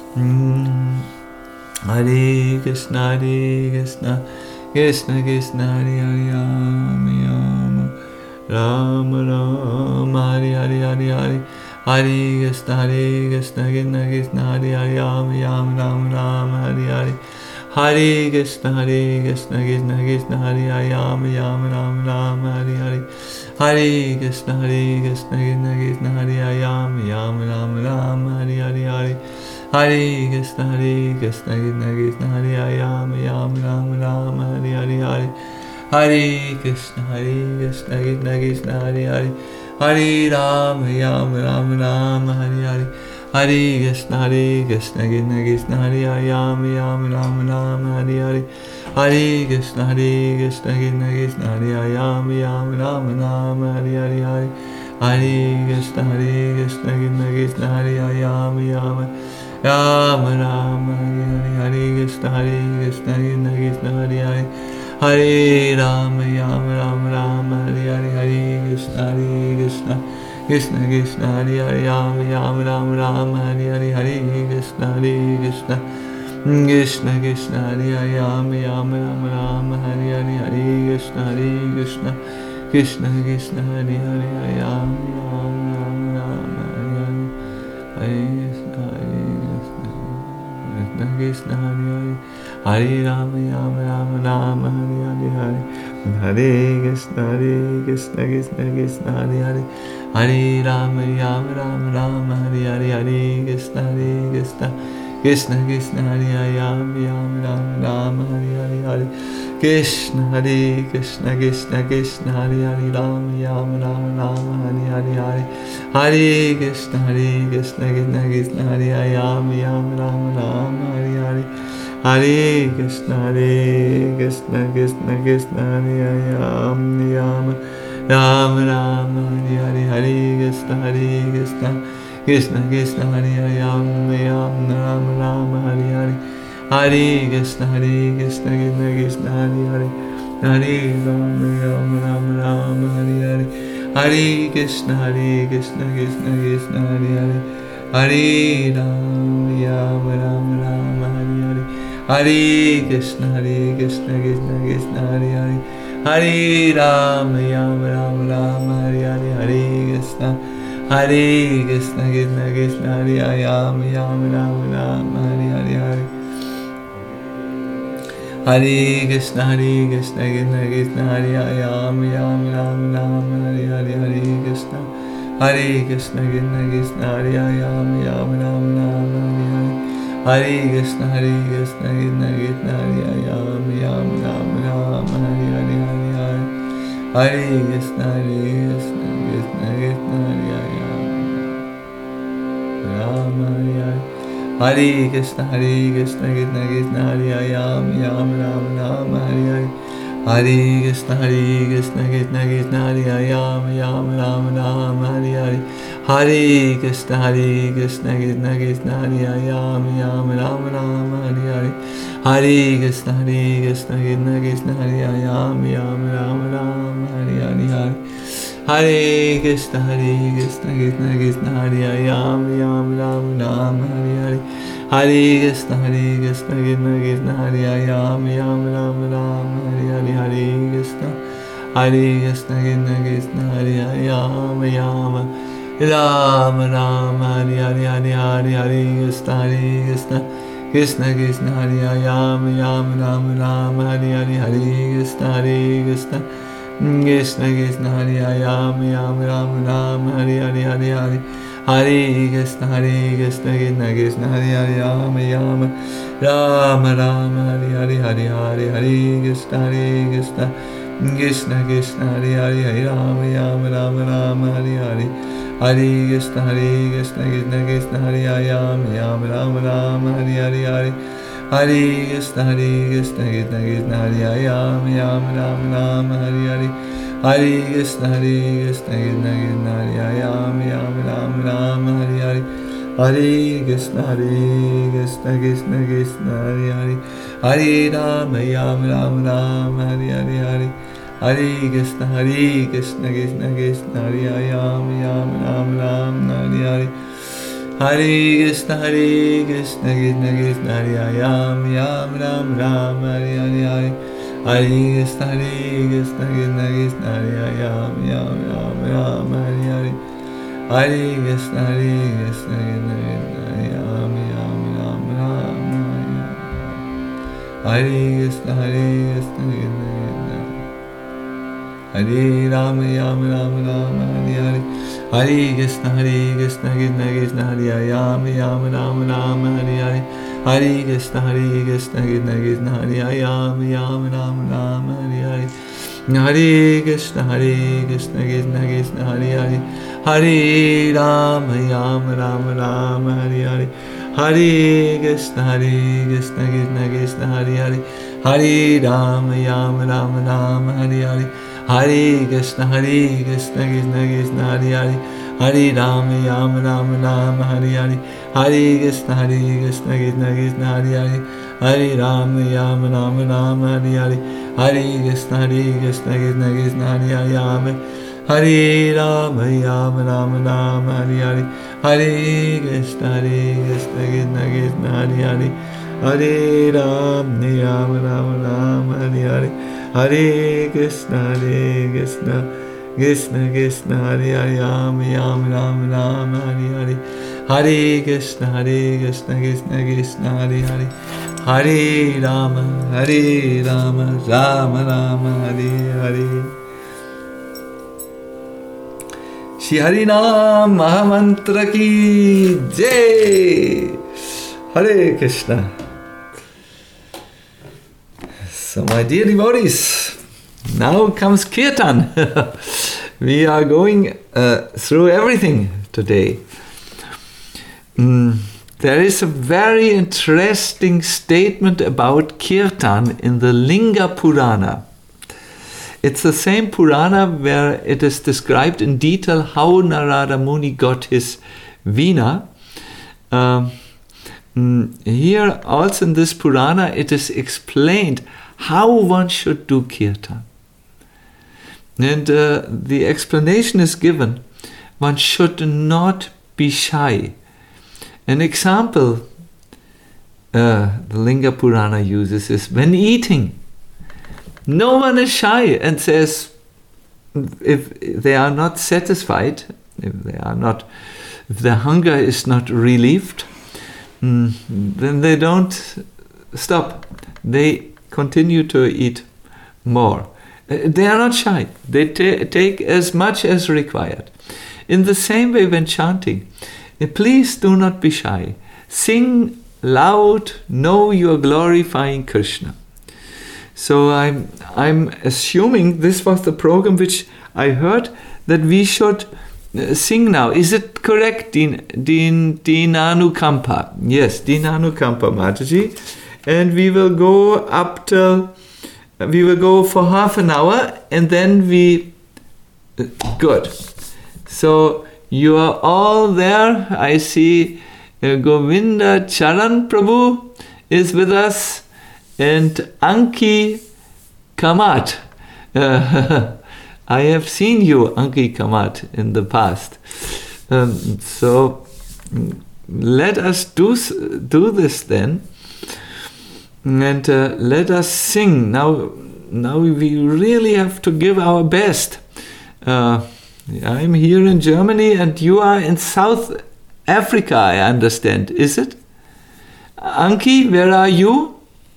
Speaker 1: Hare Krishna Krishna Krishna Hare Hare Rama Rama Hare Hare Hare Hare Krishna Krishna Hare Hare Rama Hare Hare Hare Krishna Krishna Hare Hare Rama Hare Hare Hare Krishna Krishna Hare Hare Rama Hare Hare Hare Krishna Krishna Hare Hare Rama Hare Hare Hare Krishna Krishna Hare Hare Hare Rama Rama Hare Hare Hare Krishna Krishna Hare Hare Rama Rama Hare Hare Hare Krishna Krishna Krishna Hare Ram Ram Ram Ram Hare Hare Hare Hare Krishna Krishna Krishna Hare Ram Ram Ram Ram Hare Hare Krishna Krishna Krishna Hare Hare Hare Ram Ram Ram Ram Hare Hare Hare Krishna Krishna Krishna Hare Hare Ram Ram Ram Ram Hare Hare Hare Krishna Krishna Krishna Krishna Hare Hare Ram Ram Ram Ram Hare Hare Hare Krishna Krishna Krishna Krishna Hare Hare Hare Ram Ram Ram Ram Hare Hare Hare Krishna Krishna Hare Hare Hare Ram Ram Ram Ram Hare Hare Hare Krishna Krishna Krishna Hare Hare Hare Ram Ram Ram Ram Hare Hare Hare Krishna Krishna Krishna Krishna Hare Hare Ram Ram Ram Ram Hare Hare Hare Krishna Krishna Krishna Krishna Hare Hare Ram Ram Ram Ram Hare Hare Hare Hare Krishna Krishna Krishna Hare Hare Ram Ram Ram Ram Hare Hare Hare Krishna Krishna Krishna Krishna Hare Hare Ram Ram Ram Ram Hare Hare Hare Krishna Krishna Krishna Krishna Hare Hare Ram Ram Ram Ram Hare Hare Hare Krishna Krishna Krishna Hare Hare Hare Ram Ram Ram Ram Hare Hare Hare Krishna Krishna Krishna Hare Hare Hare Ram Ram Ram Ram Hare Hare Hare Krishna Krishna Krishna Hare Hare Hare Ram Ram Ram Ram Hare Hare Hare Krishna Krishna Krishna Hare Hare Ram Ram Ram Ram Hare Hare Hare Hare Krishna Krishna Krishna Hare Hare Ram Ram Ram Ram Hare Hare Hare Krishna Krishna Krishna Hare Hare Ram Ram Ram Ram Hare Hare Hare Krishna Krishna Krishna Hare Hare Ram Ram Ram Ram Hare Hare Hare Hare Krishna Krishna Krishna Krishna Hare Hare Ram Hare Hare Hare Krishna Krishna Krishna Hare Hare Ram Ram Ram Ram Hare Hare Hare Krishna Krishna Krishna Krishna Hare Hare Ram Ram Ram Ram Hare Hare Hare Krishna Krishna Krishna Krishna Hare Hare Ram Ram Ram Ram Hare Hare Hare Krishna Krishna Krishna Krishna Hare Hare Ram Ram Ram Ram Hare Hare Hare Krishna Krishna Krishna Krishna Hare Hare Ram Ram Ram Ram Hare Hare Hare Krishna Krishna Krishna Krishna Hare Hare Ram Ram Ram Ram Hare Hare Hare Krishna Krishna Krishna Krishna Hare Hare Ram Ram Ram Ram Hare Hare Hare Hare Hare Krishna Krishna Krishna Hare Hare Ram Ram Ram Ram Hare Hare Hare Krishna Krishna Krishna Krishna Hare Hare Ram Ram Ram Ram Hare Hare Hare Hare Hare Krishna Krishna Krishna Hare Hare Ram Ram Ram Ram Hare Hare Hare Hare Hare Krishna Krishna Krishna Hare Hare Hare Ram Ram Ram Ram Hare Hare Hare Krishna Krishna Krishna Hare Hare Ram Ram Ram Ram Hare Hare Hare Hare Krishna Krishna Krishna Hare Hare Ram Ram Ram Ram Hare Hare Hare Krishna Krishna Krishna Hare Hare Ram Ram Ram Ram Hare Hare Hare Krishna Krishna Krishna Hare Hare Hare Ram Ram Ram Ram Hare Hare Hare Hare Krishna Krishna Krishna Hare Hare Ram Ram Ram Ram Hare Hare Hare Krishna Krishna Krishna Hare Hare Ram Ram Ram Ram Hare Hare Hare Hare Krishna Krishna Krishna Hare Hare Ram Ram Ram Ram Hare Hare Hare Krishna Krishna Krishna Hare Ram Ram Ram Ram Hare Krishna Krishna Hare Ram Ram Ram Ram Hare Hare Hare Krishna Krishna Krishna Hare Hare Ram Ram Ram Ram Hare Hare Hare Krishna Krishna Krishna Hare Hare Ram Ram Ram Ram Hare Hare Hare Krishna Krishna Krishna Hare Hare Hare Ram Ram Ram Ram Hare Hare Hare Krishna Krishna Krishna Hare Hare Hare Rama, Rama Rama, Rama Hare Hare, Hare Krishna, Krishna Krishna, Hare Hare, Hare Rama, Rama Rama, Rama Hare Hare, Hare Krishna, Krishna Krishna, Hare Hare, Hare Rama, Rama Rama, Rama Hare Hare, Hare Krishna, Krishna Krishna, Hare Hare, Hare Rama, Rama Rama, Rama Hare Hare, Hare Krishna, Krishna Krishna, Hare Hare, Hare Rama, Rama Rama, Rama Hare Hare, Hare Krishna, Krishna Krishna, Hare Hare, Rama Rama, Rama Hare Hare, Hare Krishna, Krishna Krishna, Hare Hare, Hare Rama, Rama Rama, Hare Hare. Shri Harinam Mahamantra ki Jai. Hare Krishna. So my dear devotees, now comes Kirtan. We are going through everything today. There is a very interesting statement about Kirtan in the Linga Purana. It's the same Purana where it is described in detail how Narada Muni got his Veena. Here also in this Purana it is explained how one should do Kirtan. And the explanation is given. One should not be shy. An example the Linga Purana uses is when eating. No one is shy and says if they are not satisfied, if their hunger is not relieved, then they don't stop. They continue to eat more. They are not shy. They take as much as required. In the same way when chanting, please do not be shy. Sing loud, know you are glorifying Krishna. So I'm assuming this was the program which I heard that we should sing now. Is it correct, Dinanukampa? Yes, Dinanukampa, Mataji. And we will go for half an hour and then good. So you are all there. I see Govinda Charan Prabhu is with us and Anki Kamat. I have seen you, Anki Kamat, in the past. So let us do this then. And let us sing. Now we really have to give our best. I'm here in Germany and you are in South Africa, I understand. Is it? Anki, where are you?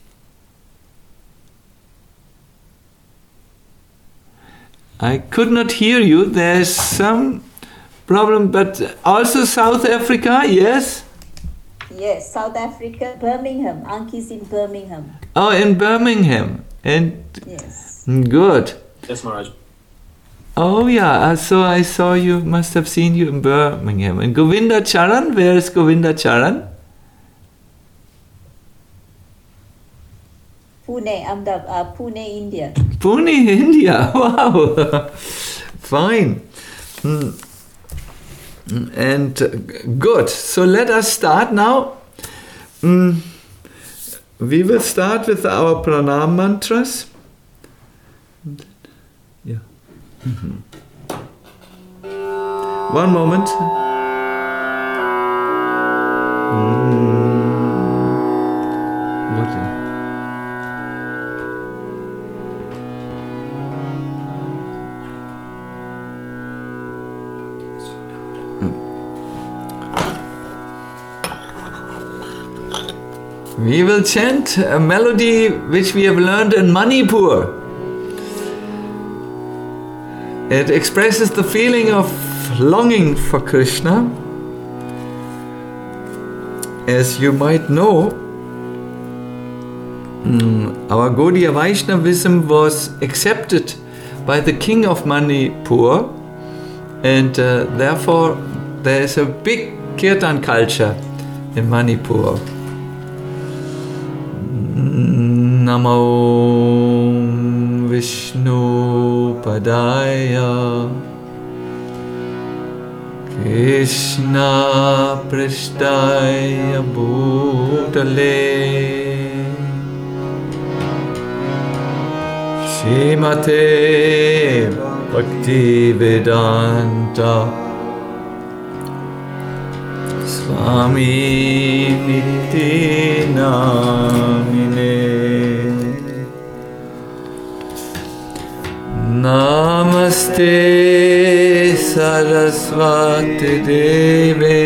Speaker 1: I could not hear you. There's some problem, but also South Africa, yes?
Speaker 2: Yes, South Africa, Birmingham. Anki's in Birmingham.
Speaker 1: Oh, in Birmingham. And
Speaker 2: yes.
Speaker 1: Good.
Speaker 3: Yes, Maharaj.
Speaker 1: Oh yeah, so I saw you, must have seen you in Birmingham. And Govinda Charan, where is Govinda Charan?
Speaker 2: Pune, Ahmedabad, Pune, India.
Speaker 1: Pune, India. Wow. Fine. And good. So let us start now. We will start with our pranam mantras. Yeah. One moment. We will chant a melody which we have learned in Manipur. It expresses the feeling of longing for Krishna. As you might know, our Gaudiya Vaishnavism was accepted by the king of Manipur, and therefore there is a big kirtan culture in Manipur. Namo Vishnu Padaya Krishna Prishtaya Bhutale Shrimate Bhakti Vedanta Swami Niti Namine Namaste Saraswati Deve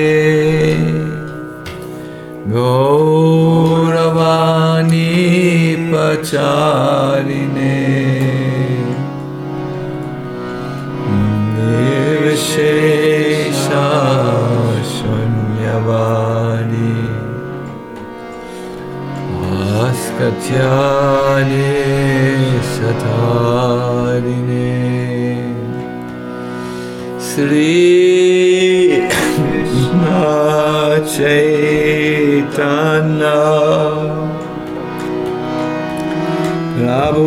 Speaker 1: Gauravani Pacharine Nirvishesha Shunyavadi Askatyane Satarine Sri Krishna Chaitanya Prabhu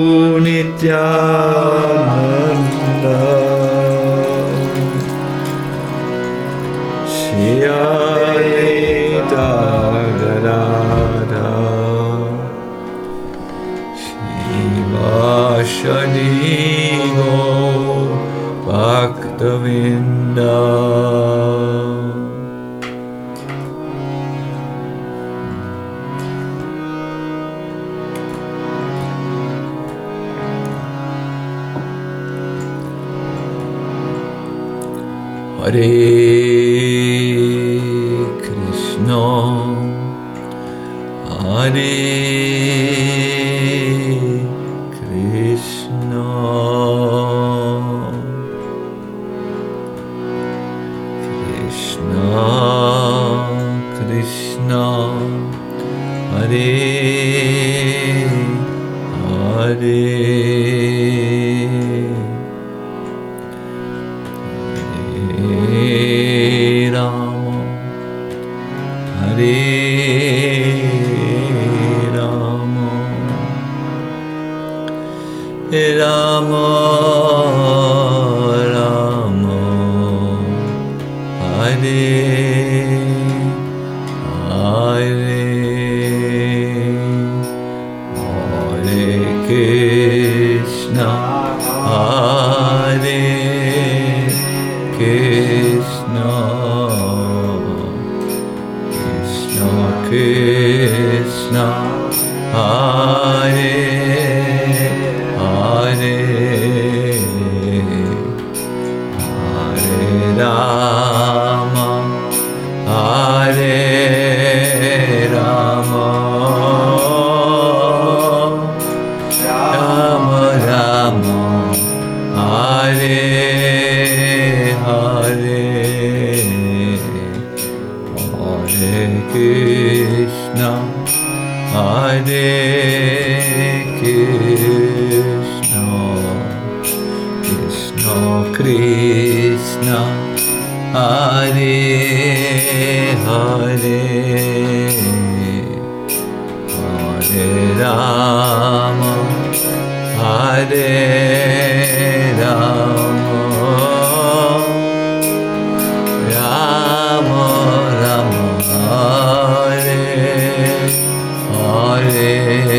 Speaker 1: Nityananda Shri Advaita Gadadhar Shivashani Gaur Bhaktavinda Hare Krishna Hare Krishna Krishna Krishna Hare Hare Rama Rama Hare Hare Hare Krishna Hare Krishna Krishna Krishna Hare Hare Hare Rama Hare Rama Rama Rama Hare Hare Hare Krishna Hare Krishna Krishna Krishna Hare Hare Hare Rama Hare Rama Rama Rama Hare Hare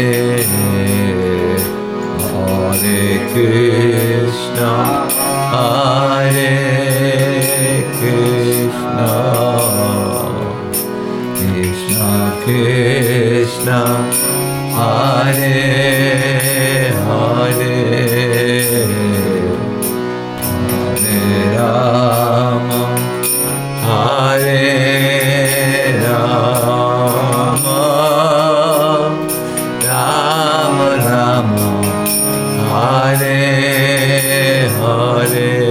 Speaker 1: Hare Krishna Hare Krishna Krishna Krishna Hare Hare Hare Rama Hare Rama Rama Rama Hare Hare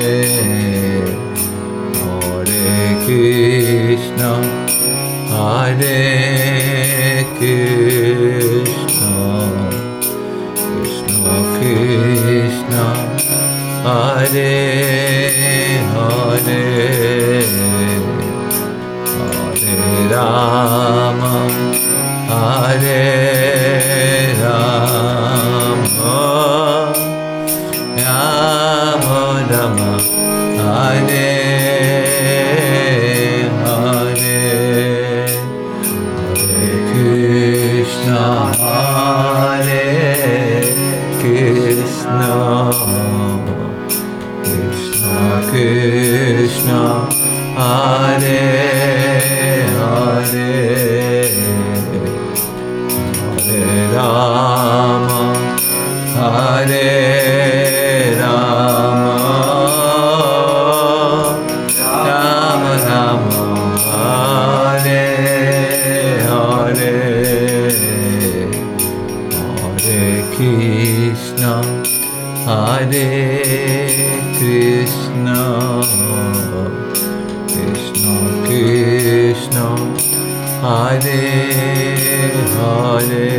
Speaker 1: Hare Krishna Hare Krishna Krishna Krishna Hare Hare Hare Rama Hare Hare Krishna, Krishna Krishna, Hare Hare, Hare Rama, Hare Rama, Rama Rama, Hare Hare, Hare Krishna, Hare Krishna, Krishna Krishna, Hare Hare,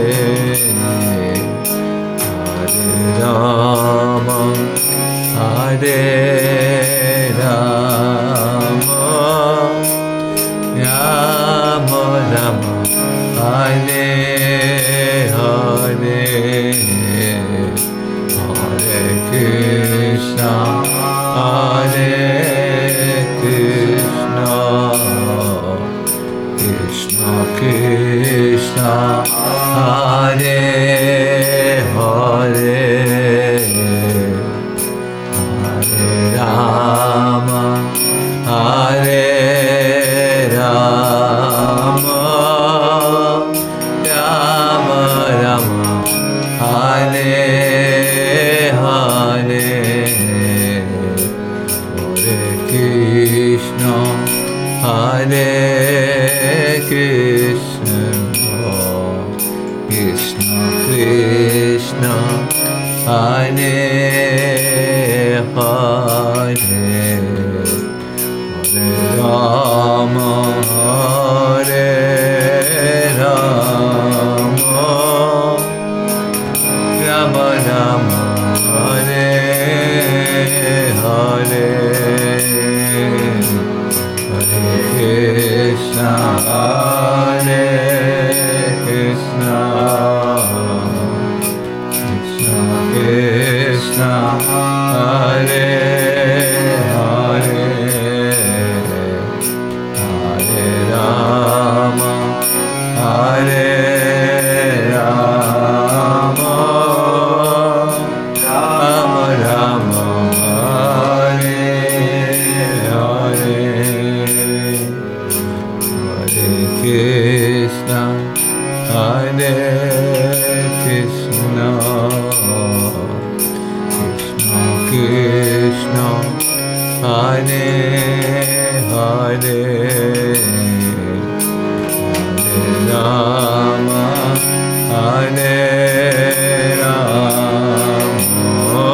Speaker 1: Hare Rama, Hare Rama, Rama Rama, Hare Hare, Hare Krishna, Hare Krishna, Krishna Krishna, Hare Hare, Hare Rama, Hare Rama, Rama Rama, Hare Hare, Hare Krishna, Hare Krishna, Krishna Krishna, Hare Hare, Hare Rama, Hare Rama, Rama Rama, Hare Hare, Hare Krishna, Hare Krishna, Krishna Krishna, Hare Hare, Hare Rama, Hare Rama, Rama Rama, Hare Hare, Hare Krishna, Hare Krishna, Krishna Krishna, Hare Hare, Hare Rama, Hare Rama,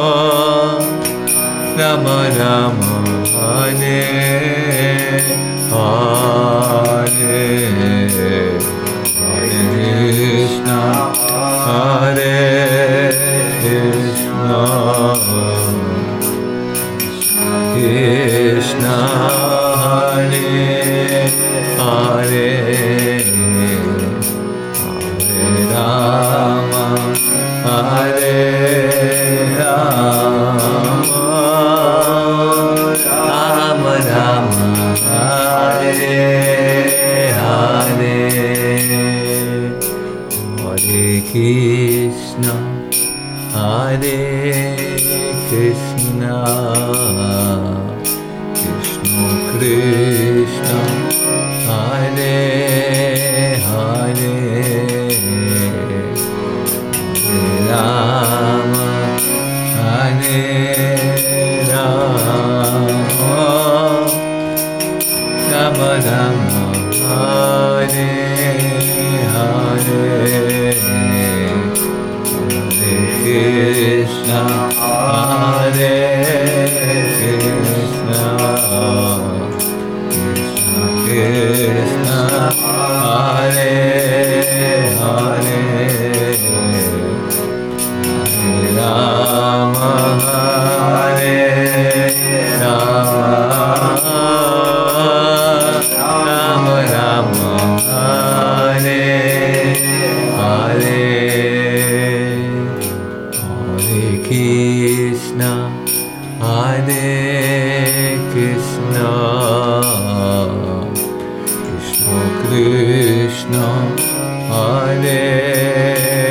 Speaker 1: Rama Rama, Hare Hare, Hare Krishna, Hare Krishna, Krishna Hare Hare, Hare Rama, Hare Rama, Rama Rama, Hare Hare, Hare Krishna, Hare Krishna, Krishna Krishna, Hare Hare, Hare Rama, Hare Rama, Rama Rama, Hare Hare, Hare Krishna, Hare Krishna, Krishna Krishna, Hare Hare, Hare Rama, Hare Rama, Rama Rama, Hare Hare, Hare Krishna, Hare Krishna, Krishna Krishna, Hare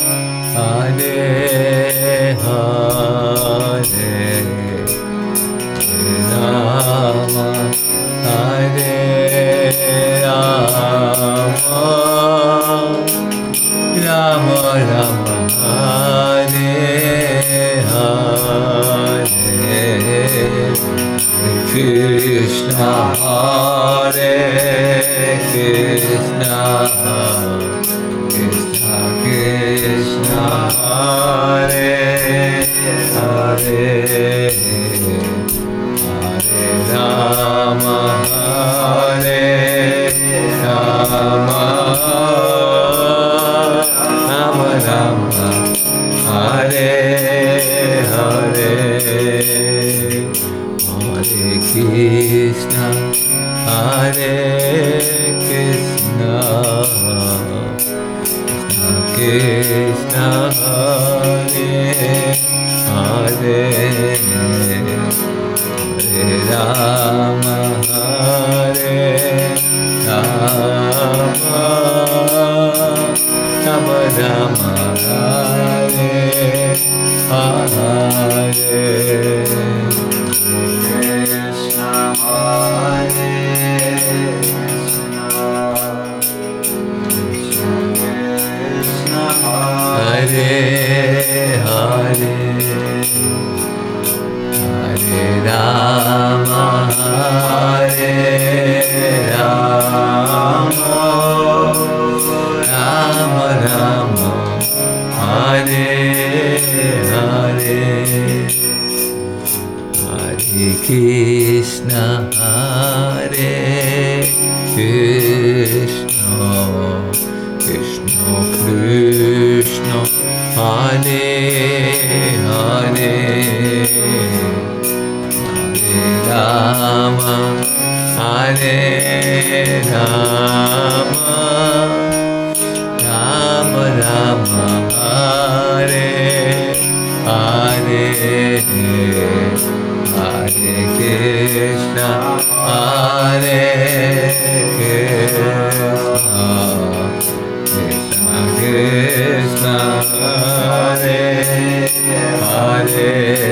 Speaker 3: Hare Hare Rama Hare Rama Rama Rama Hare Hare Krishna Hare Krishna Krishna Krishna Hare Hare Hare Rama Hare Rama Rama Rama Hare Hare Hare Krishna Hare Krishna Krishna Hare Hare Hare Rama Hare Rama Rama Rama Hare Hare Krishna Hare Krishna Hare Hare Hare Rama Hare Rama Rama Rama Hare Hare Hare Krishna Hare Krishna Krishna Krishna Hare Hare Hare Rama Hare Rama Rama Rama Hare Hare Hare Krishna Hare Krishna Krishna Krishna Hare Hare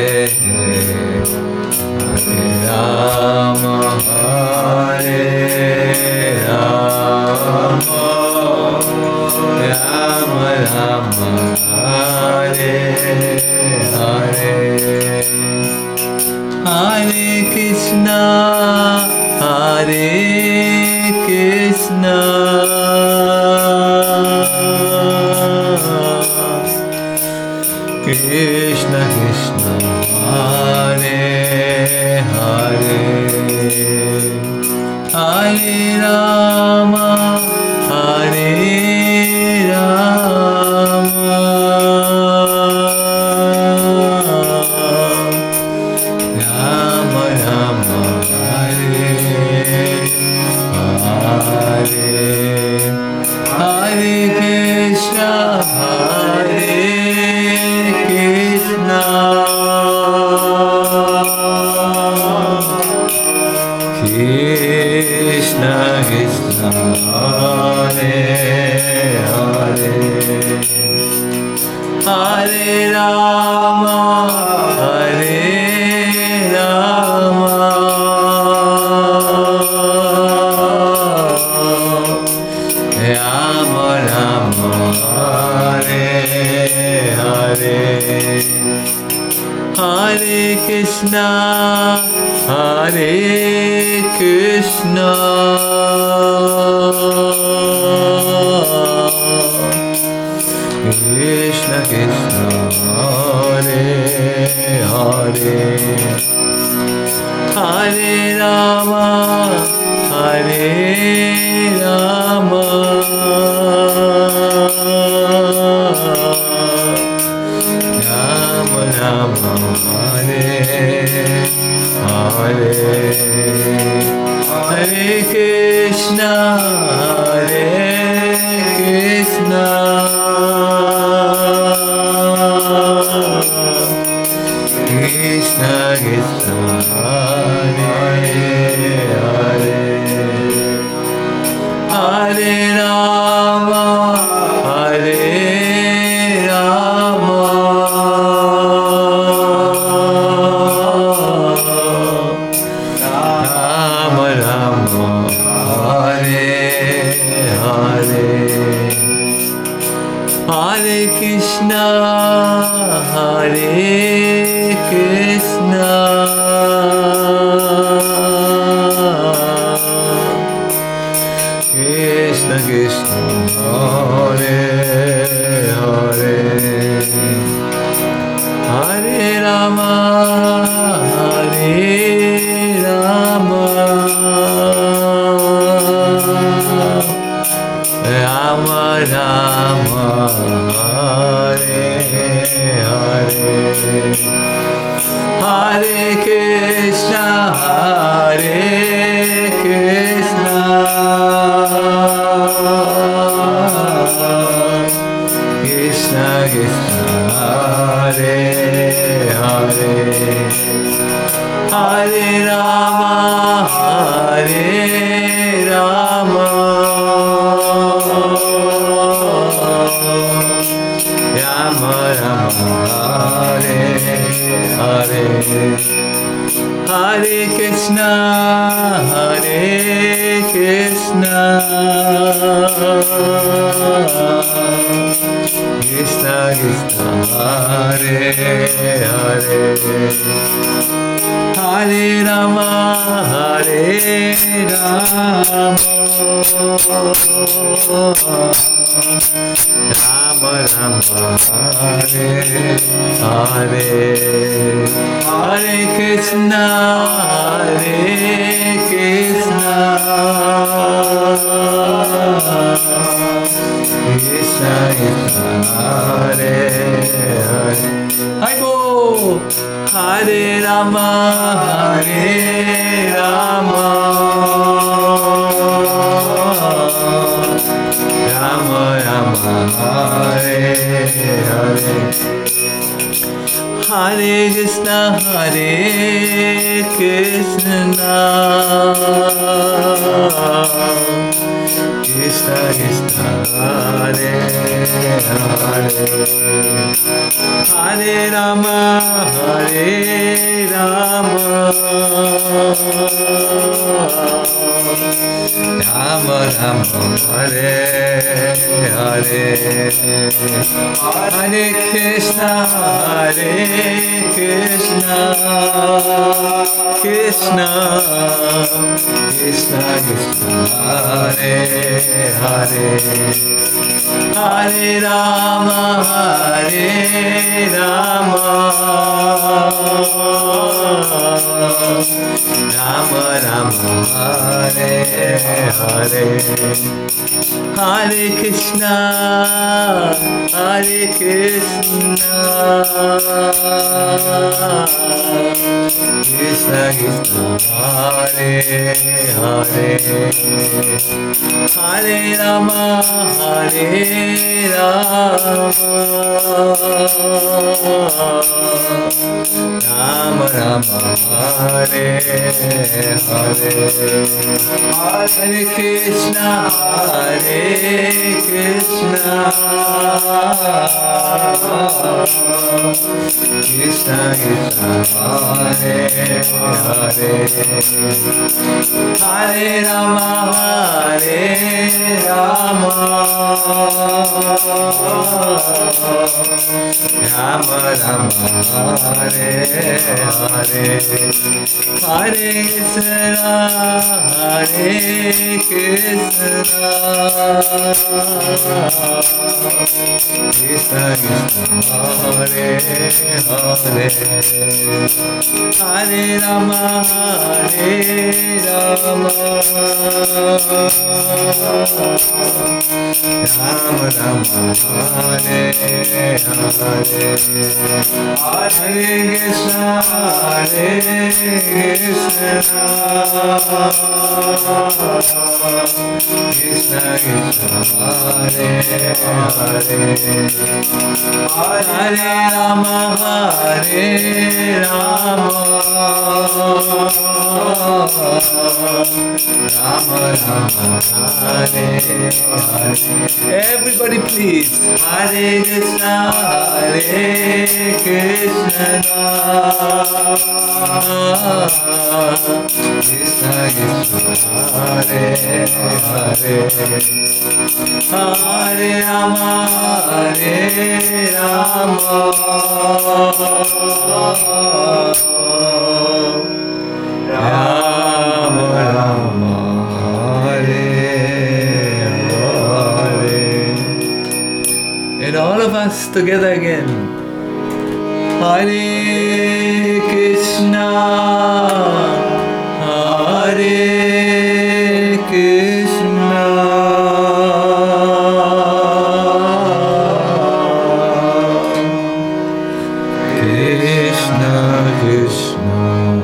Speaker 3: Hare Rama Hare Rama Rama Rama Hare Hare Hare Krishna Hare Krishna Krishna Krishna Hare Hare Hare Rama Hare Rama Rama Rama Hare Hare Hare Krishna Hare Krishna Krishna Krishna Hare Hare Hare Rama Hare Rama Rama Rama Hare Hare Hare Krishna Hare Krishna Krishna Krishna Hare Hare Hare Rama Hare Rama Rama Rama Hare Hare Hare Krishna Hare Krishna Krishna Krishna Hare Hare Hare Rama Hare Hare Krishna, Hare Krishna, Krishna Krishna, Hare Hare, Hare Rama, Hare Rama, Rama Rama, Hare Hare, Hare Krishna, Hare Krishna, Krishna Krishna, Hare Hare, Hare Rama, Hare Rama, Rama Rama, Hare Hare, Hare Krishna, Hare Krishna, Krishna Krishna, Hare Hare, Hare Rama, Hare Rama, Rama Rama, Hare Hare, Hare Krishna, Hare Krishna, Krishna Krishna, Hare Hare, Hai Bo, Hare Rama, Hare Rama, Rama Rama, Hare Hare, Hare Krishna, Hare Krishna, Krishna Krishna, Hare Hare, Hare Rama, Hare Rama, Rama Rama, Hare Hare, Hare Krishna, Hare Krishna, Krishna Krishna, Krishna Hare Hare, Hare Rama, Hare Rama, Rama Rama, Hare Hare, Hare Krishna, Hare Krishna, Krishna Krishna, Hare Hare, Hare Rama, Hare Rama, Rama Rama, Hare Hare, Hare Krishna, Hare Krishna, Krishna Krishna, Hare Hare, Hare Rama, Hare Rama, Rama Rama, Hare Hare, Hare Krishna, Hare Krishna, Krishna Krishna, Hare Hare, Hare Rama, Hare Rama, Rama Rama, Hare Hare, Hare Krishna, Hare Krishna, Krishna Krishna, Hare Hare, Hare Rama, Hare Rama, Rama Rama, Hare Hare. Everybody please. Hare Krishna, Hare Krishna, Krishna Krishna, Hare Hare. Hare Rama, Hare Rama, Rama Rama, Hare Hare. And all of us together again. Hare Krishna, Hare Krishna, Krishna Krishna,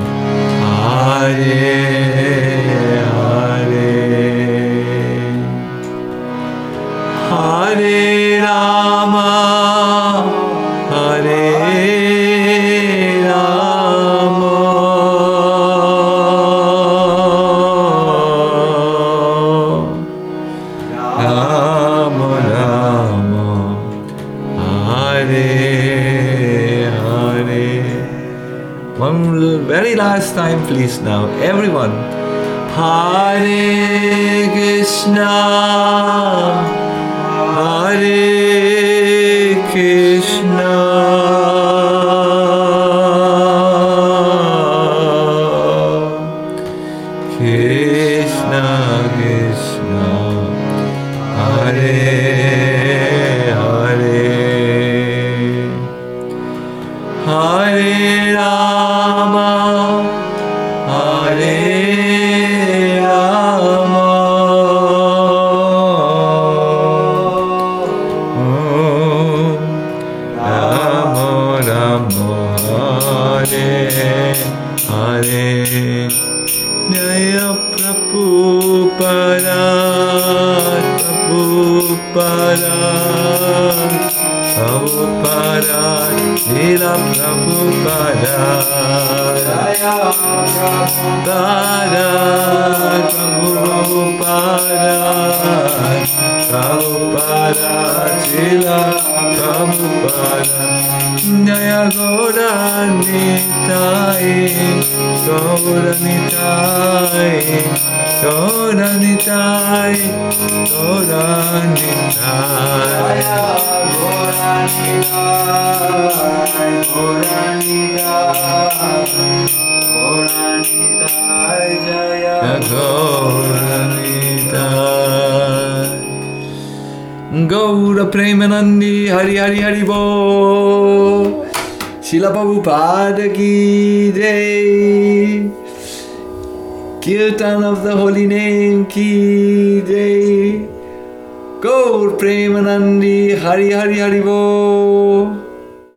Speaker 3: Hare Hare, Hare Rama, Hare Rama, Rama Rama, Hare Hare. One very last time, please now, everyone. Hare Krishna, Hare Krishna, Krishna Krishna, Hare Hare, Hare Rama, Hare Rama, Rama Rama, Hare Hare. Jaya Prabhupada, Prabhupada, Prabhupada, Srila Prabhupada, Jaya Prabhupada, Prabhupada, Prabhupada, Srila Prabhupada, Jaya Gauranitai, Gauranitai, Gauranitai, Gauranitai, Gauranitai, Jaya Gauranitai. Gaura Premanandi, Hari Hari Hari Bo. Srila Prabhupada ki jai. Kirtan of the holy name ki jai. Gaur Premanandi, Hari Hari Hari Bo.